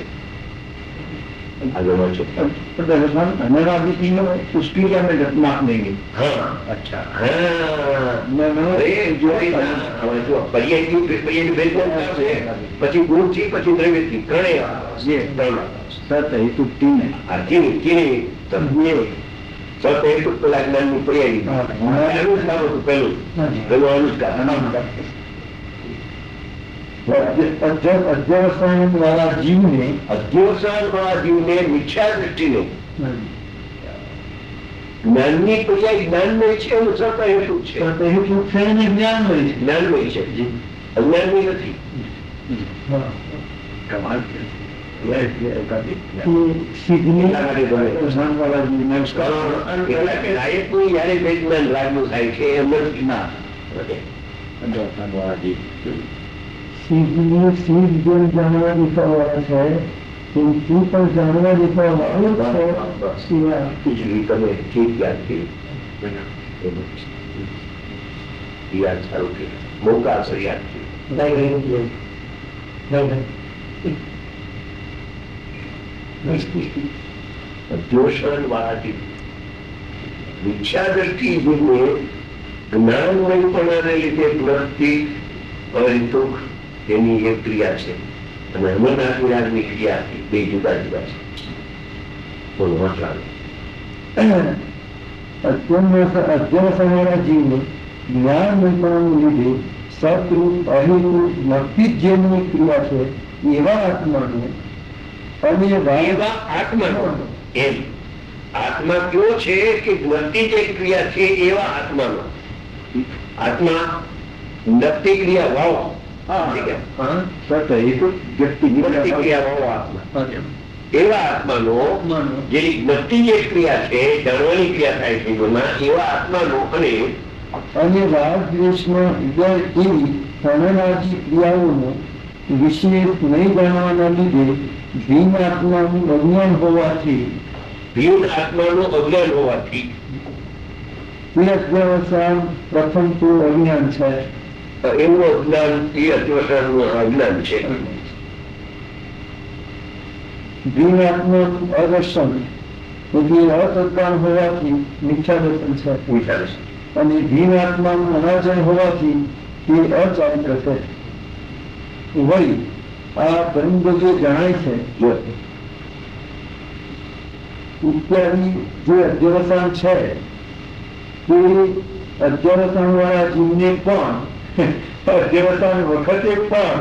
S1: આગળ છે
S2: पुष्टि क्या मैं माफ नहीं गई.
S1: हाँ अच्छा हाँ પછી ગુરુ થી પછી દ્રવ્ય થી ત્રણેય
S2: સત હેતુ ટીને
S1: સત હેતુ પેલા જ્ઞાન ની પર્યાય અનુષ્કાર હતું. પેલું પેલું અનુષ્કાર
S2: અધ્યવસાન વાળા જીવને
S1: અધ્યવસાન વાળા જીવને મિથ્યા દૃષ્ટિને જ્ઞાનની પર્યાય જ્ઞાનમય છે એવું સત હેતુ છે.
S2: જ્ઞાનમય છે,
S1: જ્ઞાનમય છે, અજ્ઞાનમય નથી. રાજનું થાય છે એમ નથી. ના
S2: સિદ્ધની સિદ્ધ જેમ જાણવા દેખાવાળા છે તેમ તું પણ જાણવા દેખાવાળું છે.
S1: તમે ઠીક યાદ છે, યાદ સારું છે, મોકા અસર યાદ છે. અધ્યોષણ વાળાથી મિથ્યા દ્રષ્ટિ જેને જ્ઞાનમયપણાને લીધે પ્રવૃત્તિ અરિતુક એની એક ક્રિયા છે અને અમરનાથ વિરાગની ક્રિયા બે જુદા જુદા છે. બોલો ચાલો.
S2: અધ્યવસાવાળા જીવને જ્ઞાનમયપણાને લીધે સતરૂપ અહિરૂપ નક્કી જેમની ક્રિયા છે એવા આત્માને અને
S1: એવા આત્માનો એમ આત્મા કયો છે કે જ્ઞપ્તિ જે ક્રિયા છે એવા આત્માનો આત્મા જ્ઞપ્તિ ક્રિયા વાવ એવા આત્માનો જેની જ્ઞપ્તિ જે ક્રિયા છે જાણવાની ક્રિયા થાય છે એવા આત્માનો અને
S2: અને રાગ દ્વેષમાં ઉદય એવી પ્રાણનાજી ક્રિયાઓનો વિશેષ નહીં જાણવાના લીધે ભીન આત્માનું અજ્ઞાન હોવાથી
S1: ભીન આત્માનું અજ્ઞાન હોવાથી
S2: અધ્યવસાન પ્રથમ તો અજ્ઞાન છે.
S1: એવું અજ્ઞાન એ અધ્યવસાનનું અજ્ઞાન છે.
S2: ભીન આત્માનું અદર્શન એટલે અસત્તાન હોવાથી મિથ્યા દર્શન છે. અને ભીન આત્માનું અનાજન હોવાથી તે અચારિત્ર છે. વળી આ બ્રહ્મજ્યોતિ જણાય છે ઇત્યાદિ જે અધ્યવસાન છે તે અધ્યવસાન વાળા જીવને પણ અધ્યવસાન વખતે પણ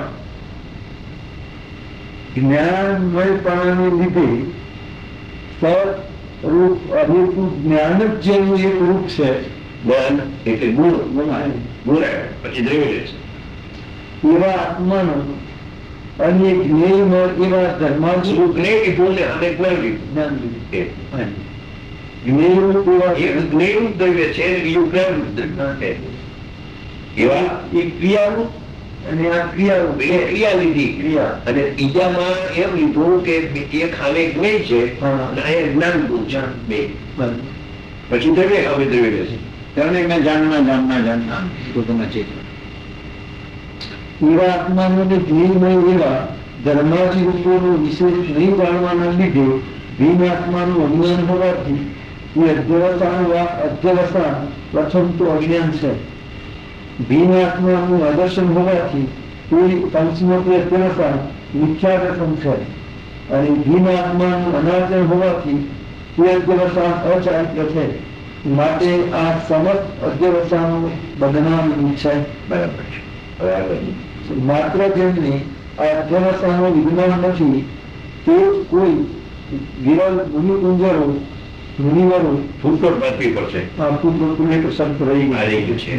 S2: જ્ઞાનમયપણાને લીધે સત રૂપ અહેતુ જ્ઞાન જ જેવું એક રૂપ છે.
S1: જ્ઞાન એટલે ગુણ ગુણ પછી દ્રવ્ય
S2: એવા આત્માનો અને જ્ઞેયમાં એવા ધર્માંશ
S1: જ્ઞેય બોલે અને જ્ઞાન
S2: જ્ઞાન
S1: જ્ઞેયરૂપ દ્રવ્ય છે બીજું જ્ઞાનરૂપ છે. એવા
S2: એક ક્રિયારૂપ અને આ ક્રિયારૂપ
S1: બે ક્રિયા લીધી ક્રિયા અને બીજામાં એમ લીધું કે એ ખાને જ્ઞેય છે અને અહીંયા જ્ઞાન ગુણ છે બે. પછી દ્રવ્ય હવે દ્રવ્ય છે
S2: તેને મેં જાણના જાણના જાણના પોતાના ચેતના એવા આત્માને ધ્યેયમય એવા ધર્માજી રૂપોનું વિશેષ નહીં જાણવાના લીધે ભીન આત્માનું અજ્ઞાન હોવાથી એ અધ્યવસાન અધ્યવસાન પ્રથમ તો અજ્ઞાન છે. ભીન આત્માનું આદર્શન હોવાથી તે પંચમોટી અધ્યવસાન મિથ્યાદર્શન છે. અને ભીન આત્માનું અનાચરણ હોવાથી તે અધ્યવસાન અચારિત્ર છે. માટે આ સમસ્ત અધ્યવસાનો બદનામ છે.
S1: બરાબર છે. બરાબર
S2: માત્ર જેમને આ અધ્યવસાનો વિજ્ઞાન નથી તે કોઈ વિરલ મુનિકુંજરો મુનિવરો
S1: ફૂટકોટ પાથવી પડશે.
S2: આ ફૂટકોટ સંત રહી
S1: ગયું છે.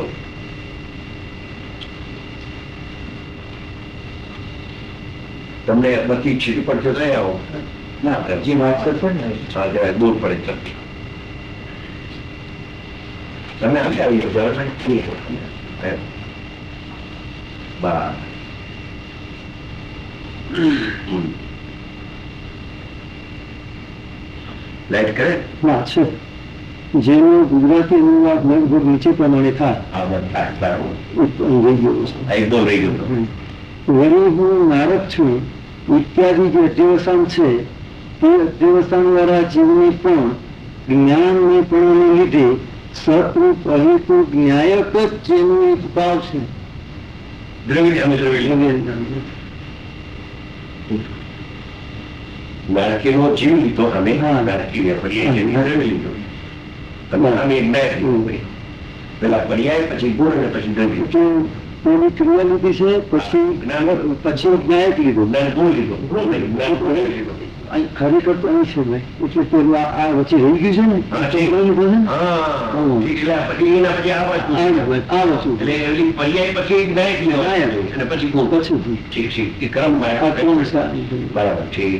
S1: તમને બધી છીટ પર જતા આવો
S2: ના જે વાત કરશે ને
S1: દૂર પડે તમે આવી જાઓ. બાર લાઈટ કરે
S2: હા છે. જેનો ગુજરાતી અનુવાદ લગભગ નીચે પ્રમાણે થાય.
S1: આ બધા સારું
S2: રહી ગયો છે.
S1: એકદમ રહી ગયો.
S2: વળી હું નારદ છું ઇત્યાદિ જે અધ્યવસાન છે તે અધ્યવસાન વાળા જીવને પણ જ્ઞાનને પણ લીધે સતરૂપ અહેતુક ન્યાયક જ જેનો એક ભાવ છે.
S1: દ્રવિડ અમે દ્રવિડ નારકીનો જીવ લીધો અમે નારકી પર્યાય લીધો તમે અમે જ્ઞાય લીધું પેલા પર્યાય પછી ગુણ અને પછી દ્રવિડ
S2: તેની ક્રિયા લીધી છે પછી પછી જ્ઞાયક લીધું
S1: જ્ઞાન ગુણ લીધો લીધો
S2: ખરેખર તો અહીં છે ભાઈ એટલે પેલું આ વચ્ચે રહી ગયું છે ને આ વસ્તુ
S1: પર્યાય પછી જ્ઞાયક લીધો અને પછી ગુણ
S2: પછી
S1: ઠીક ઠીક ક્રમ બરાબર ઠીક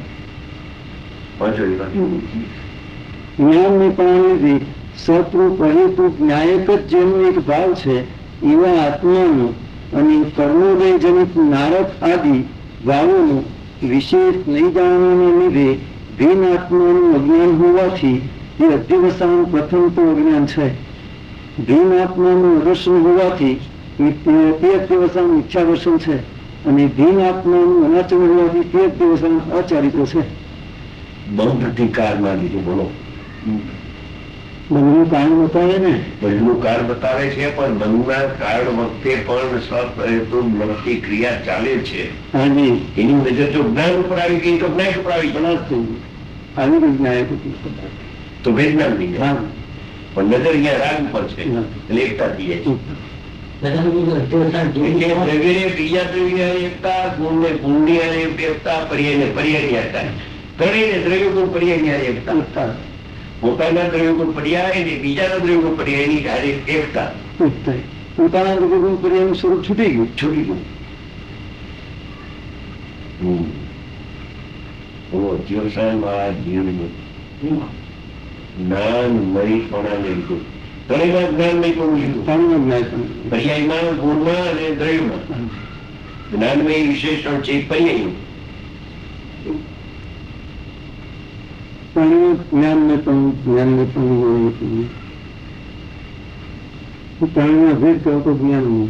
S1: બરાબર
S2: જ્ઞાનની પણ લીધી સતરૂપ અહેતુક ન્યાયક જ જેનો એક ભાવ છે એવા આત્માનું અને કર્મોદય જનિત નારદ આદિ ભાવોનું વિશેષ નહીં જાણવાને લીધે ભિન્ન આત્માનું અજ્ઞાન હોવાથી તે અધ્યવસાન પ્રથમ તો અજ્ઞાન છે. ભિન્ન આત્માનું અદર્શન હોવાથી તે અધ્યવસાન ઈચ્છાદર્શન છે અને ભિન્ન આત્માનું અનાચરણ હોવાથી તે અધ્યવસાન અચારિતો છે.
S1: બહુ પ્રતિકારમાં લીધું બોલો.
S2: મનનું કારણ બતાવે ને
S1: મનનું કારણ બતાવે છે પણ મનના કારણ વખતે પણ સત મનની ક્રિયા ચાલે છે.
S2: હાજી
S1: એની નજર જો જ્ઞાન ઉપર આવી ગઈ તો જ્ઞાન ઉપર આવી
S2: ગઈ આવી ગઈ જ્ઞાન
S1: તો ભેદનામ નહીં જાય પણ નજર અહીંયા રાગ ઉપર છે એટલે એકતા થઈ જાય છે. એકતા ગુણને ગુણની અને એકતા પર્યાય ને પર્યાય એકતા ત્રણેય દ્રવ્ય ગુણ પર્યાય એકતા પોતાના દ્રવ્યગુણ પર્યાય ને બીજાના દ્રવ્યગુણ પર્યાયની હારે એકતા
S2: પોતાના દ્રવ્યગુણ પર્યાયનું સ્વરૂપ છૂટી ગયું
S1: છૂટી ગયું. અધ્યવસાન વાળા જીવનું જ્ઞાન મરીપણા લીધું ત્રણેયમાં જ્ઞાન મરીપણું લીધું પર્યાયમાં ગુણમાં અને દ્રવ્યમાં જ્ઞાનમય વિશેષણ છે પર્યાય
S2: જ્ઞાન ને પણ જ્ઞાન ને પણ પ્રાણીમાં ભેદ કરો તો જ્ઞાન નું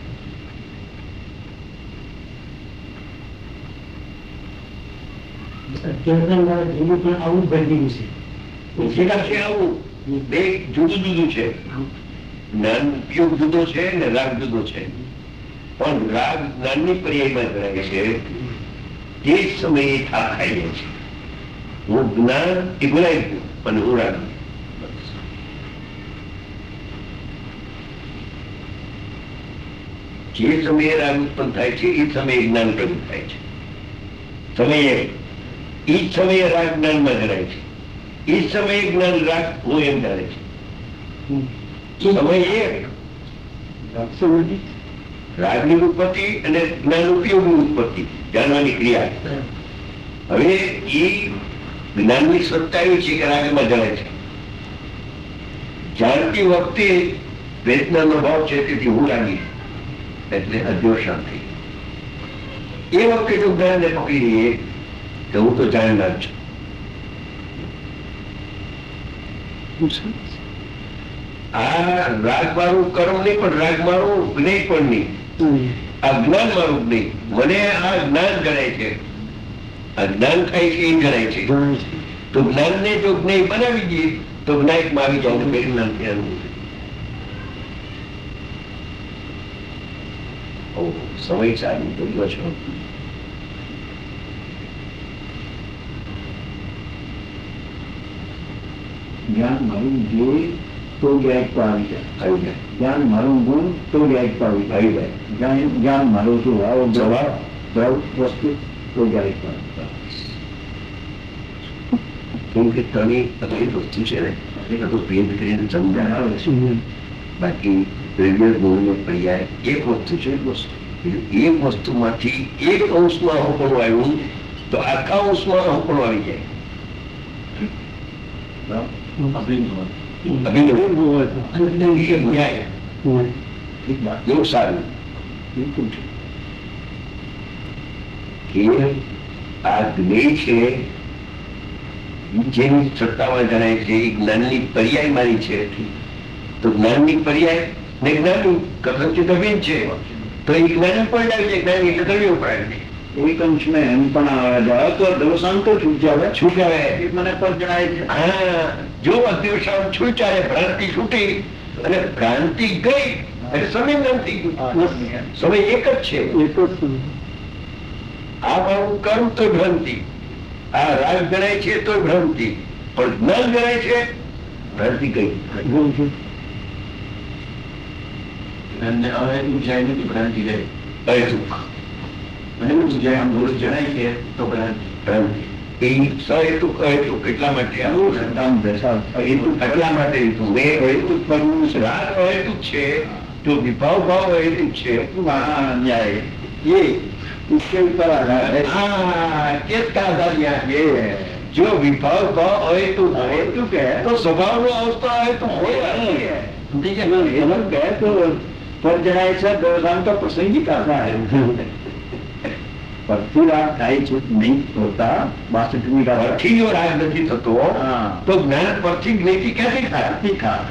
S2: આવું ભેગી છે
S1: આવું બે જુદું જુદું છે. જ્ઞાન ઉપયોગ જુદો છે ને રાગ જુદો છે પણ રાગ જ્ઞાનની પર્યાયમાં કરાય છે તે જ સમયે થા ખાઈ જાય છે. હું જ્ઞાન એ ભૂલાઈ ગયું પણ હું રાગ જે સમયે રાગ ઉત્પન્ન થાય છે એ સમયે જ્ઞાન પ્રગટ થાય છે. સમયે એ જ સમયે રાગ જ્ઞાનમાં ધરાય છે એ જ સમયે જ્ઞાન રાગ હું એમ ધરે છે. સમય એક રાગની ઉત્પત્તિ અને જ્ઞાન ઉપયોગની ઉત્પત્તિ જાણવાની ક્રિયા. હવે એ જ્ઞાનની સત્તા એવી છે કે રાગમાં જણાય છે. જાણતી વખતે વેદનાનો ભાવ છે તેથી હું લાગી એટલે અધ્યોષણ થઈ. એ વખતે જો જ્ઞાનને પકડી લઈએ તો હું તો જાણનાર છું. આ રાગ મારું કર્મ નહીં પણ રાગ મારું જ્ઞેય પણ નહીં. આ જ્ઞાન મારું નહીં. મને આ જ્ઞાન જણાય છે. આ જ્ઞાન થાય છે એ જણાય છે. તો જ્ઞાન ને જો જ્ઞેય બનાવી દઈએ તો જ્ઞાયક માં આવી જાય બે જ્ઞાન સમય સારી બોલ્યો છો.
S2: જ્ઞાન મારું જે તો વ્યાયિક આવી જાય આવી જાય. જ્ઞાન મારું ગુણ તો વ્યાયિક આવી આવી જાય. જ્ઞાન મારું શું આવો જવાબ દ્રવ વસ્તુ તો વ્યાયિક
S1: કેમ કે તને તકલીફ વસ્તુ છે ને એ બધું ભેદ કરીને સમજાય આવે છે. બાકી દ્રવ્ય ગુણ પર્યાય એક વસ્તુ છે. એક વસ્તુમાંથી એક અંશમાં અહોપણું આવ્યું તો આખા અંશમાં અહોપણું આવી જાય. એવું સારું
S2: બિલકુલ
S1: છે કે આ જ્ઞેય છે જેની સત્તામાં જણાય છે એ જ્ઞાનની પર્યાય માની છે. તો જ્ઞાનની પર્યાય ને જ્ઞાની કથનચિત અભિન્ન છે. તો એ જ્ઞાની પણ આવી જાય, જ્ઞાની એટલે દ્રવ્ય ઉપર આવી જાય.
S2: એક અંશ ને એમ પણ આવે તો દવસાંતો છૂટ્યા
S1: છૂટ્યા
S2: એ મને પર જણાય છે.
S1: હા, જો અધિવસાન છૂટ્યા, ભ્રાંતિ છૂટી અને ભ્રાંતિ ગઈ એટલે સમય નથી ગયું. સમય એક જ છે. આ મારું કર્મ તો ભ્રાંતિ, આ રાગ ગણાય છે તો ભ્રાંતિ, પણ જ્ઞાન ગણાય છે ભ્રાંતિ ગઈ.
S2: ભ્રાંતિ જાય
S1: અહેતુક
S2: આમ દોષ જણાય છે તો ભ્રાંતિ
S1: એ સહેતુક અહેતુક એટલા માટે એટલા માટે અહેતુક કરવું રાગ અહેતુક છે, જો વિભાવ ભાવ અહેતુક છે.
S2: ન્યાય એ વિષય પર આધાર
S1: હા, જો વિભાવ ભાવ અહેતુક
S2: અહેતુક હે
S1: તો સ્વભાવનો અવસ્થા અહેતુક હોય.
S2: એનો કહે તો પર જણાય છે દવસાંતો પ્રસંગિક આધાર પરથી રાગ થાય છે નહીં હોતા. બાસઠમી
S1: પરથી જો રાગ નથી થતો તો જ્ઞાન પરથી જ્ઞેતિ ક્યાંથી થાય?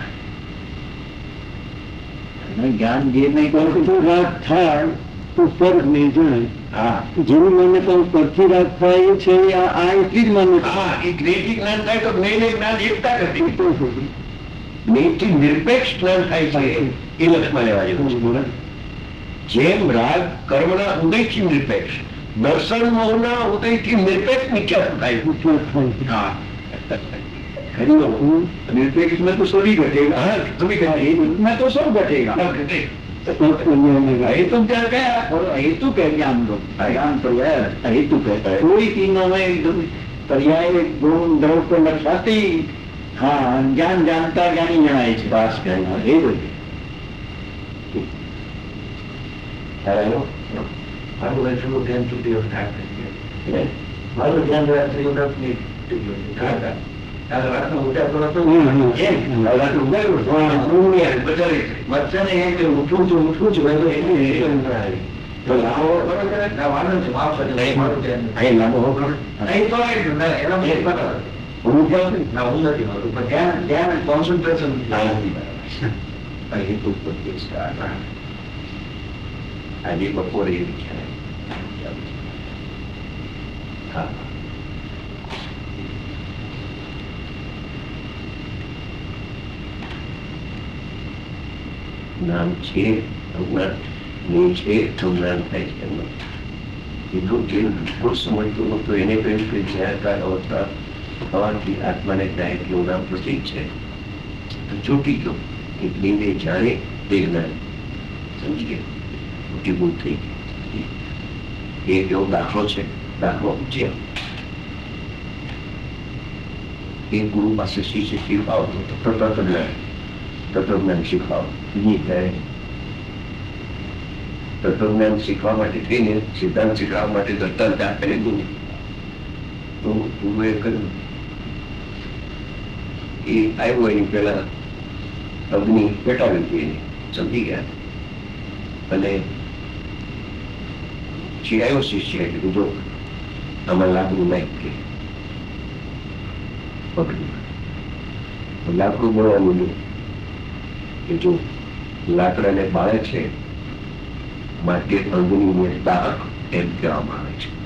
S2: જ્ઞાન જે નહીં પરથી રાગ થાય તો સ્વર્ગ નહીં જણાય.
S1: હા,
S2: જેની માન્યતા પરથી રાગ થાય છે આ એટલી જ માન્યતા.
S1: હા, એ જ્ઞેતિ જ્ઞાન થાય તો જ્ઞેય ને જ્ઞાન એકતા કરતી. જ્ઞેયથી નિરપેક્ષ જ્ઞાન થાય છે એ લક્ષમાં લેવા જેવું. જેમ રાગ કર્મના ઉદયથી નિરપેક્ષ, દર્શન મોહના ઉદયથી નિરપેક્ષ નિખ્યાત થાય. હા,
S2: निरपेक्ष में तो सभी घटेगा.
S1: हाँ, सभी घटेगा.
S2: में तो सब घटेगा.
S1: हेतु क्या गया?
S2: और हेतु कह ज्ञान लोग ज्ञान पर्याय हेतु कहता है. कोई तीनों में पर्याय गुण द्रव को लक्षाती. हाँ, ज्ञान जानता ज्ञानी जनाए છે.
S1: બસ કહ્યું
S2: એ બધું
S1: મારું વૈષ્ણવ ધ્યાન તૂટ્યો થાય. મારું ધ્યાન રાત્રિ કોન્સન્ટ્રેશન આજે બપોરે એ વિચાર નામ છે ભગવાન ની છે તો જ્ઞાન થાય છે. એટલું જે બિલકુલ સમજતું નતું એને કહ્યું કે જ્યાં અવતાર થવાથી આત્માને જ્ઞાન એટલું નામ પ્રતીક છે તો ચોટી ગયો. એટલે એને જાણે તે જ્ઞાન સમજી ગયા. મોટી ભૂલ થઈ ગઈ. એક એવો દાખલો છે, દાખલો છે એક ગુરુ પાસે શિષ્ય શીખવાડતો હતો તત્વજ્ઞાન તત્વજ્ઞાન શીખવાડો. તત્વજ્ઞાન શીખવા માટે થઈને સિદ્ધાંત શીખવા માટે દત્તાંત આપેલી ગુરુ. તો ગુરુએ કહ્યું એ આવ્યો એની પેલા અગ્નિ પેટાવી હતી એને સમજી ગયા. અને જે આવ્યો શિષ્ય એટલે કીધું આમાં લાકડું નાખ કે પકડ્યું. લાકડું બોલવા બોલ્યું કે જો લાકડાને બાળે છે માટે અગ્નિને દાહક એમ કહેવામાં આવે છે.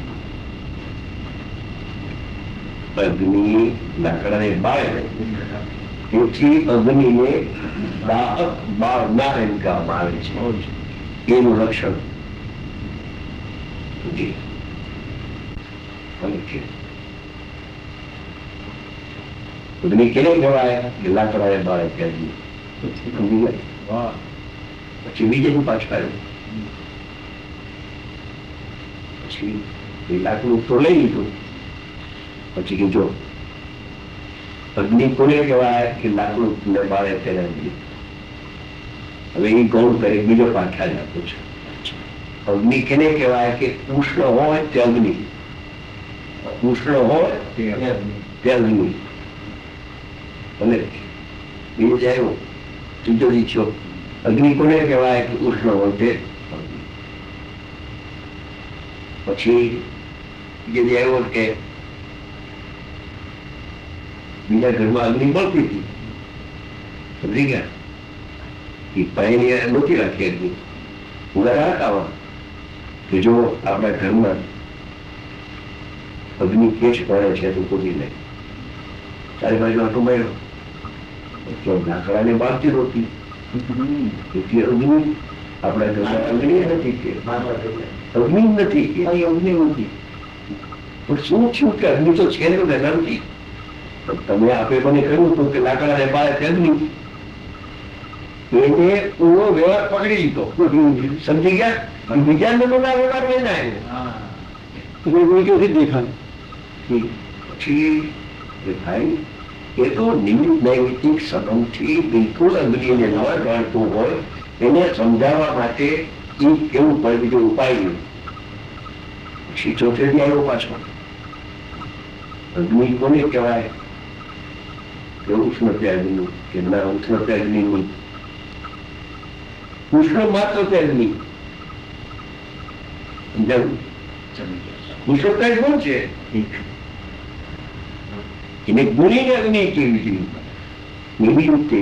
S1: અગ્નિ લાકડાને બાળે તેથી અગ્નિને દાહક બાળનાર એમ કહેવામાં આવે છે. એનું લક્ષણ અગ્નિ કેને કહેવાય કે લાકડાને બાળે છે. પછી બીજેનું પાછું આવ્યું. પછી એ લાકડું તો લઈ લીધું. પછી કે જો અગ્નિ કોને કહેવાય કે લાકડું ને બાળે તેના લીધે. હવે એ ગૌણ કરે બીજો પાછા જ આપું છે. અગ્નિ કેને કહેવાય કે ઉષ્ણ હોય તે અગ્નિ, ઉષ્ણ હોય તે અગ્નિ. અને બીજો આવ્યો ત્રીજો દીઠો અગ્નિ કોને કહેવાય કે ઉષ્ણ હોય તે અગ્નિ. પછી જે આવ્યો કે બીજા ઘરમાં અગ્નિ મળતી હતી, સમજી ગયા? એ પાણી નહોતી રાખી અગ્નિ. ઉદાહરણ કે જો આપણા ઘરમાં અગ્નિ કેશ પડે છે તો પૂરી નહીં, ચારે બાજુ આટો માર્યો લાકડાને બાંધતી નહોતી, તેથી અગ્નિ આપણા ઘરમાં અગ્નિ નથી કે અગ્નિ નથી કે અગ્નિ નથી. પણ શું થયું કે અગ્નિ તો છે ને નથી. તમે આપે મને કહ્યું હતું કે લાકડાને બાળે અગ્નિ, એને પૂરો વ્યવહાર પકડી લીધો, સમજી ગયા? બીજા નમૂના વ્યવહાર એને આવ્યો દેખાય. પછી ભાઈ એ તો નિમિત્ત નૈમિત્તિક સંબંધથી બિલકુલ અગ્નિને ન જાણતું હોય એને સમજાવવા માટે એ કેવું પડે, બીજો ઉપાય નહીં. પછી ચોથેથી આવ્યો પાછો. અગ્નિ કોને કહેવાય? કે ઉષ્ણ ત્યાગની કે ના ઉષ્ણ ત્યાગની, ઉષ્ણ માત્ર ત્યાગની. સમજાવું? ઉષ્ણ ત્યાગ કોણ છે? એને ગુણીને અગ્નિ કેવી છે? એવી રીતે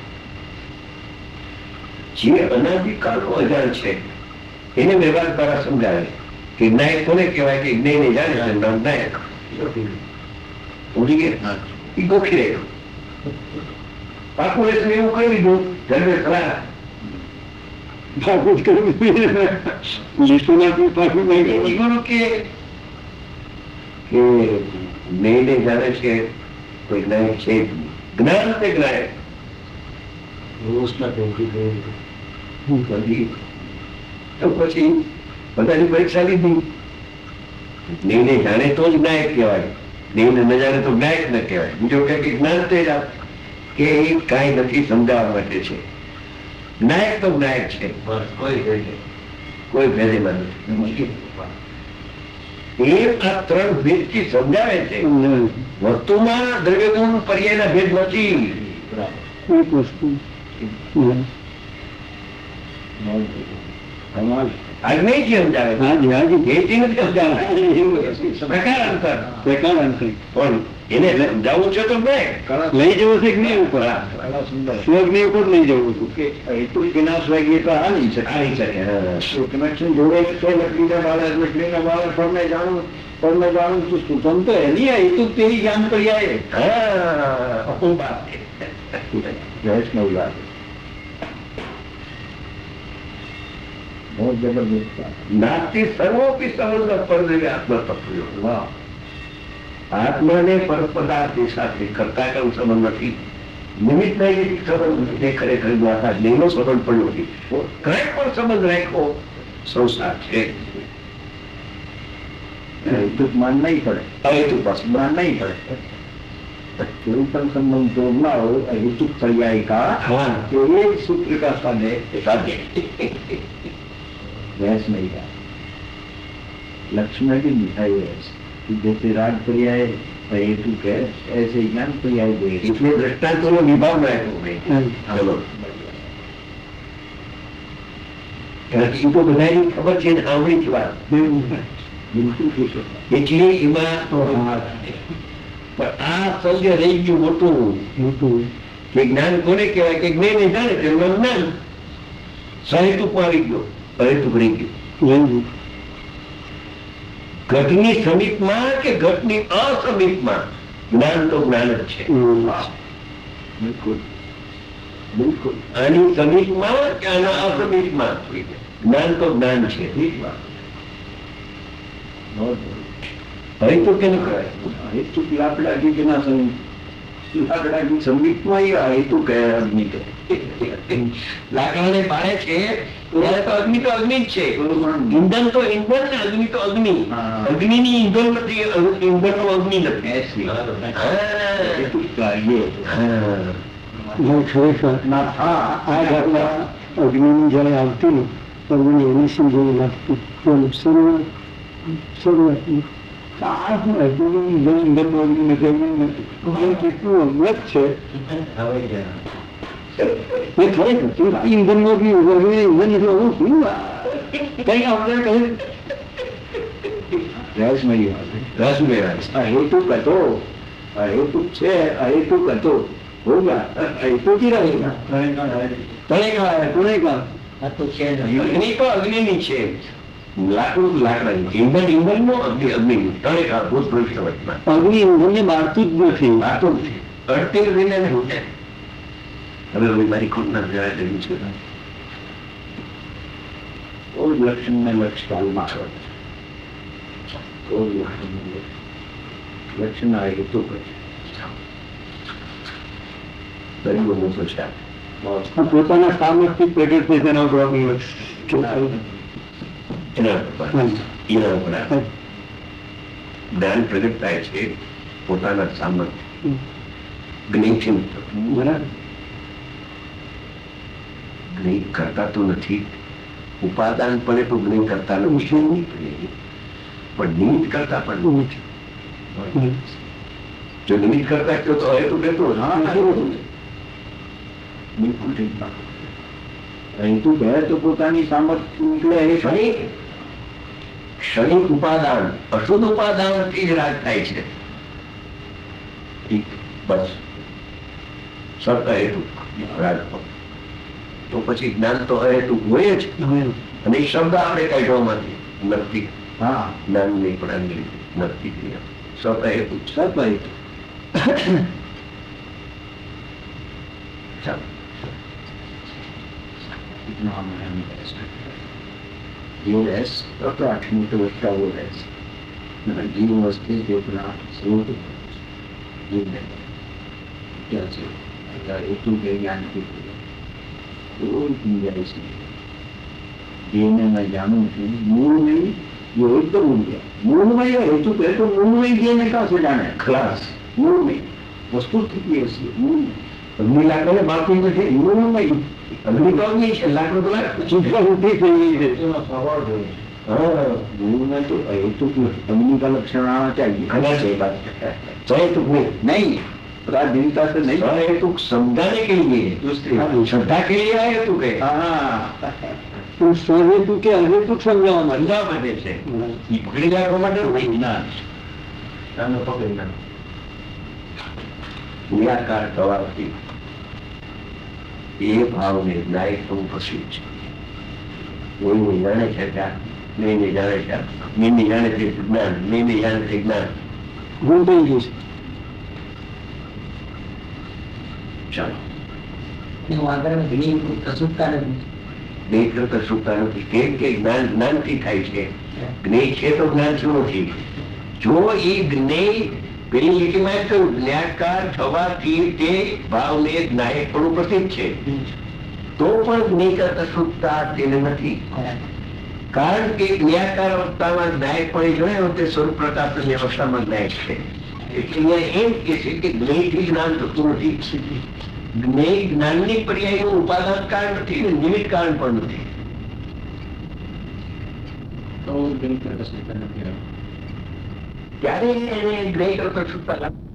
S1: જે અનાદિકાળનો અજાણ છે એને વ્યવહાર દ્વારા સમજાવે કે નાયક કોને કહેવાય? કે જ્ઞાને જાણે છે નાયક. ઉઠી ગયા એ ગોખી રહ્યો. પાકું એવું કહી દીધું ધર્મે ખરા પાકું કે જ્ઞાને જાણે છે કોઈ નાયક છે જ્ઞાન તે જ્ઞાયક. તો પછી બધાની પરીક્ષા લીધી. જ્ઞાને જાણે તો જ નાયક કહેવાય, જ્ઞાન ન જાણે તો નાયક ન કહેવાય. બીજો કે જ્ઞાન તે જ કે એ કાંઈ નથી સમજાવવા માટે છે. નાયક તો નાયક છે, કોઈ ભેદેમાં નથી. એ આ ત્રણ ભેદથી સમજાવે છે. વસ્તુમાં દ્રવ્યગુણ પર્યાયના ભેદ નથી. એક વસ્તુ આજ્ઞાથી સમજાવે, ભેદથી નથી સમજાવે. પ્રકારાંતર પ્રકારાંતર પણ એને સમજાવવું છે તો લઈ જવું છે જ્ઞ ઉપર, સ્વજ્ઞ ઉપર લઈ જવું છું કે એટલું વિનાશ વાગીએ તો હાલી શકે. હાલી શકે કનેક્શન જોડે તો લકડીના બાળક લકડીના બાળક ફળને જાણું ફળને જાણું છું સુતમ તો એની આ હેતુ તેરી જ્ઞાન કરી આવે. હા વૈષ્ણવ લાગે બહુ જબરદસ્ત. નાસ્તિ સર્વોપી સંબંધ પરદેવી આત્મા તત્વ. વાહ! આત્માને પર પદાર્થ સાથે કરતા કયું સંબંધ નથી. નિમિત્ત નૈમિત્તિક સંબંધ તે ખરેખર આખા દેહનો સંબંધ પડ્યો નથી. કઈ પણ સંબંધ રાખ્યો સંસાર છે. હેતુક માન નહીં પડે, હેતુ પાછું માન નહીં પડે. કેવું પણ સંબંધ જો ના હોય હેતુક પર્યાય કા તો એ સૂત્ર કા સાધે સાધે भैंस नहीं का लक्ष्मण की मिठाई है जैसे राग पर्याय हेतु के ऐसे ज्ञान पर्याय दे. इसमें दृष्टांतों में विभाग में चलो इनको बताई खबर છે આવડી જ વાત બિલકુલ એટલે એમાં પણ આ સૌજ્ય રહી ગયું મોટું મોટું કે જ્ઞાન કોને કહેવાય? કે જ્ઞાન જાણે છે જ્ઞાન સાહિત્યમાં આવી ગયો, અહેતુક રહી ગયું. ઘટની સમીપમાં કે ઘટની અસમીપમાં જ્ઞાન તો જ્ઞાન જ છે. બિલકુલ બિલકુલ આની સમીપમાં કે આના અસમીપમાં જ્ઞાન તો જ્ઞાન છે. અહેતુક કેને કહેવાય? અહેતુક લાકડા કે ના સમીપ લાકડા की સમીપમાં હેતુ કહેવાય. અગ્નિ તો લાકડાને બાળે છે ત્યારે તો અગ્નિ તો અગ્નિ જ છે. ઇંધન તો ઇંધન ને અગ્નિ તો અગ્નિ. અગ્નિ ની ઇંધન નથી, ઇંધન નો અગ્નિ નથી. અગ્નિ જયારે આવતી ને અગ્નિ એની સિંહ જેવી લાગતી શરૂઆત શરૂઆતની કેટલું અમૃત છે. ઇંધન નો ઇંધન નથી કઈ આપણે કહે
S2: રસમય વાત
S1: રસમય રસ
S2: અહેતુક હતો, અહેતુક છે, અહેતુક હતો. હોગા અહેતુક ही रहेगा. તળેગા તળેગા આ તો છે
S1: અગ્નિ તો અગ્નિની છે, લાકડું લાકડાની, ઇંધણ ઇંધણનો, અગ્નિ અગ્નિ તળેગા ભૂત ભવિષ્યવર્તમાન.
S2: અગ્નિ ઊંઘને મારતું જ નથી.
S1: વાતો નથી અડતી રહીને ને ઉઠે. હવે હવે મારી ખુદ ના જરા દેવી છે
S2: કોઈ લક્ષણ ને લક્ષ કાલમાં કોઈ લક્ષણ ના હેતુ
S1: ગરીબો મોટો છે
S2: પોતાના સામર્થ્ય પ્રગટ થઈ તેના પ્રોબ્લેમ
S1: એના પર એના પર જ્ઞાન પ્રગટ થાય છે પોતાના સામર્થ્ય જ્ઞાનથી.
S2: બરાબર.
S1: જ્ઞાન કરતા તો નથી, ઉપાદાન પડે તો જ્ઞાન કરતા નથી, પણ નિમિત્ત કરતા પણ નથી. જો નિમિત્ત કરતા તો તો બેઠો
S2: બિલકુલ ઠીક. અહીં તું કહે તો પોતાની સામર્થ્ય નીકળે એ
S1: ક્ષણિક ક્ષણિક ઉપાદાન, અશુદ્ધ ઉપાદાનથી જ રાજ થાય છે. બસ સત હેતુક રાજ. તો પછી જ્ઞાન તો હેતુક હોય જ. અને એ શબ્દ આપણે કાઢવામાંથી નથી.
S2: હા,
S1: જ્ઞાન નહીં પણ અંગ્રેજી નથી. સત હેતુક
S2: સત હેતુ.
S1: ચાલો
S2: Yes, Doctor Action to Travelers. University de Brazil. Yes, itu dengan itu. Oh, tinggal di sini. Dia memang jamu ini. Mulu ini, yo itu mulu. Mulu ini itu betul mulu ini dia nak kau sedana kelas. Mulu ini, bosku tu sih mulu.
S1: અગ્નિ લાકડે બાકી નથી.
S2: Mulu ini.
S1: અગ્નિ તો અગ્નિ છે, લાકડું તો લાકડું.
S2: ચિંતા ઉઠી થઈ છે.
S1: એનો સ્વભાવ જોઈએ.
S2: हाँ, में तो हेतु अग्नि का लक्षण आना चाहिए.
S1: आना चाहिए बात. सहेतुक नहीं
S2: नहीं, प्राधीनता से नहीं.
S1: सहेतुक समझाने के लिए, दूसरी श्रद्धा के लिए हेतुक है.
S2: हाँ, तो सहेतुक के अहेतुक समझावा
S1: સમજાવવા માટે છે. એ પકડી રાખવા માટે નહીં. ના તમે પકડી ના નિરાકાર થવાથી એ ભાવને નાયક થવું પછી છે. કોઈને જાણે છે ત્યાં નહીં જાણે છે, નહીં જાણે છે જ્ઞાન, નહીં જાણે છે જ્ઞાન.
S2: ગુણ થઈ જશે.
S1: ચાલો
S3: હું આગળ ઘણી કસુકતા નથી.
S1: જ્ઞેય કરતા સુખતા નથી. કેમ કે જ્ઞાન જ્ઞાનથી થાય છે. જ્ઞેય છે તો જ્ઞાન શું નથી. જો એ જ્ઞેય પેલી લીટીમાં કહ્યું જ્ઞાકાર થવાથી તે ભાવને નાયક પણ પ્રતીક છે, તો પણ જ્ઞેય કરતા સુખતા તેને નથી. કારણ કે જ્ઞાકાર અવસ્થામાં નાયક પણ જોયો તે સ્વરૂપ પ્રકાશની અવસ્થામાં નાયક છે. એટલે એમ કે છે કે જ્ઞેયથી જ્ઞાન થતું નથી. જ્ઞેય જ્ઞાનની પર્યાયનું ઉપાદાન કારણ નથી, નિમિત્ત કારણ પણ નથી.
S3: તો ઘણી પ્રશ્ન નથી.
S1: ત્યારે એને જ્ઞેય કરતા સુખતા લાગે.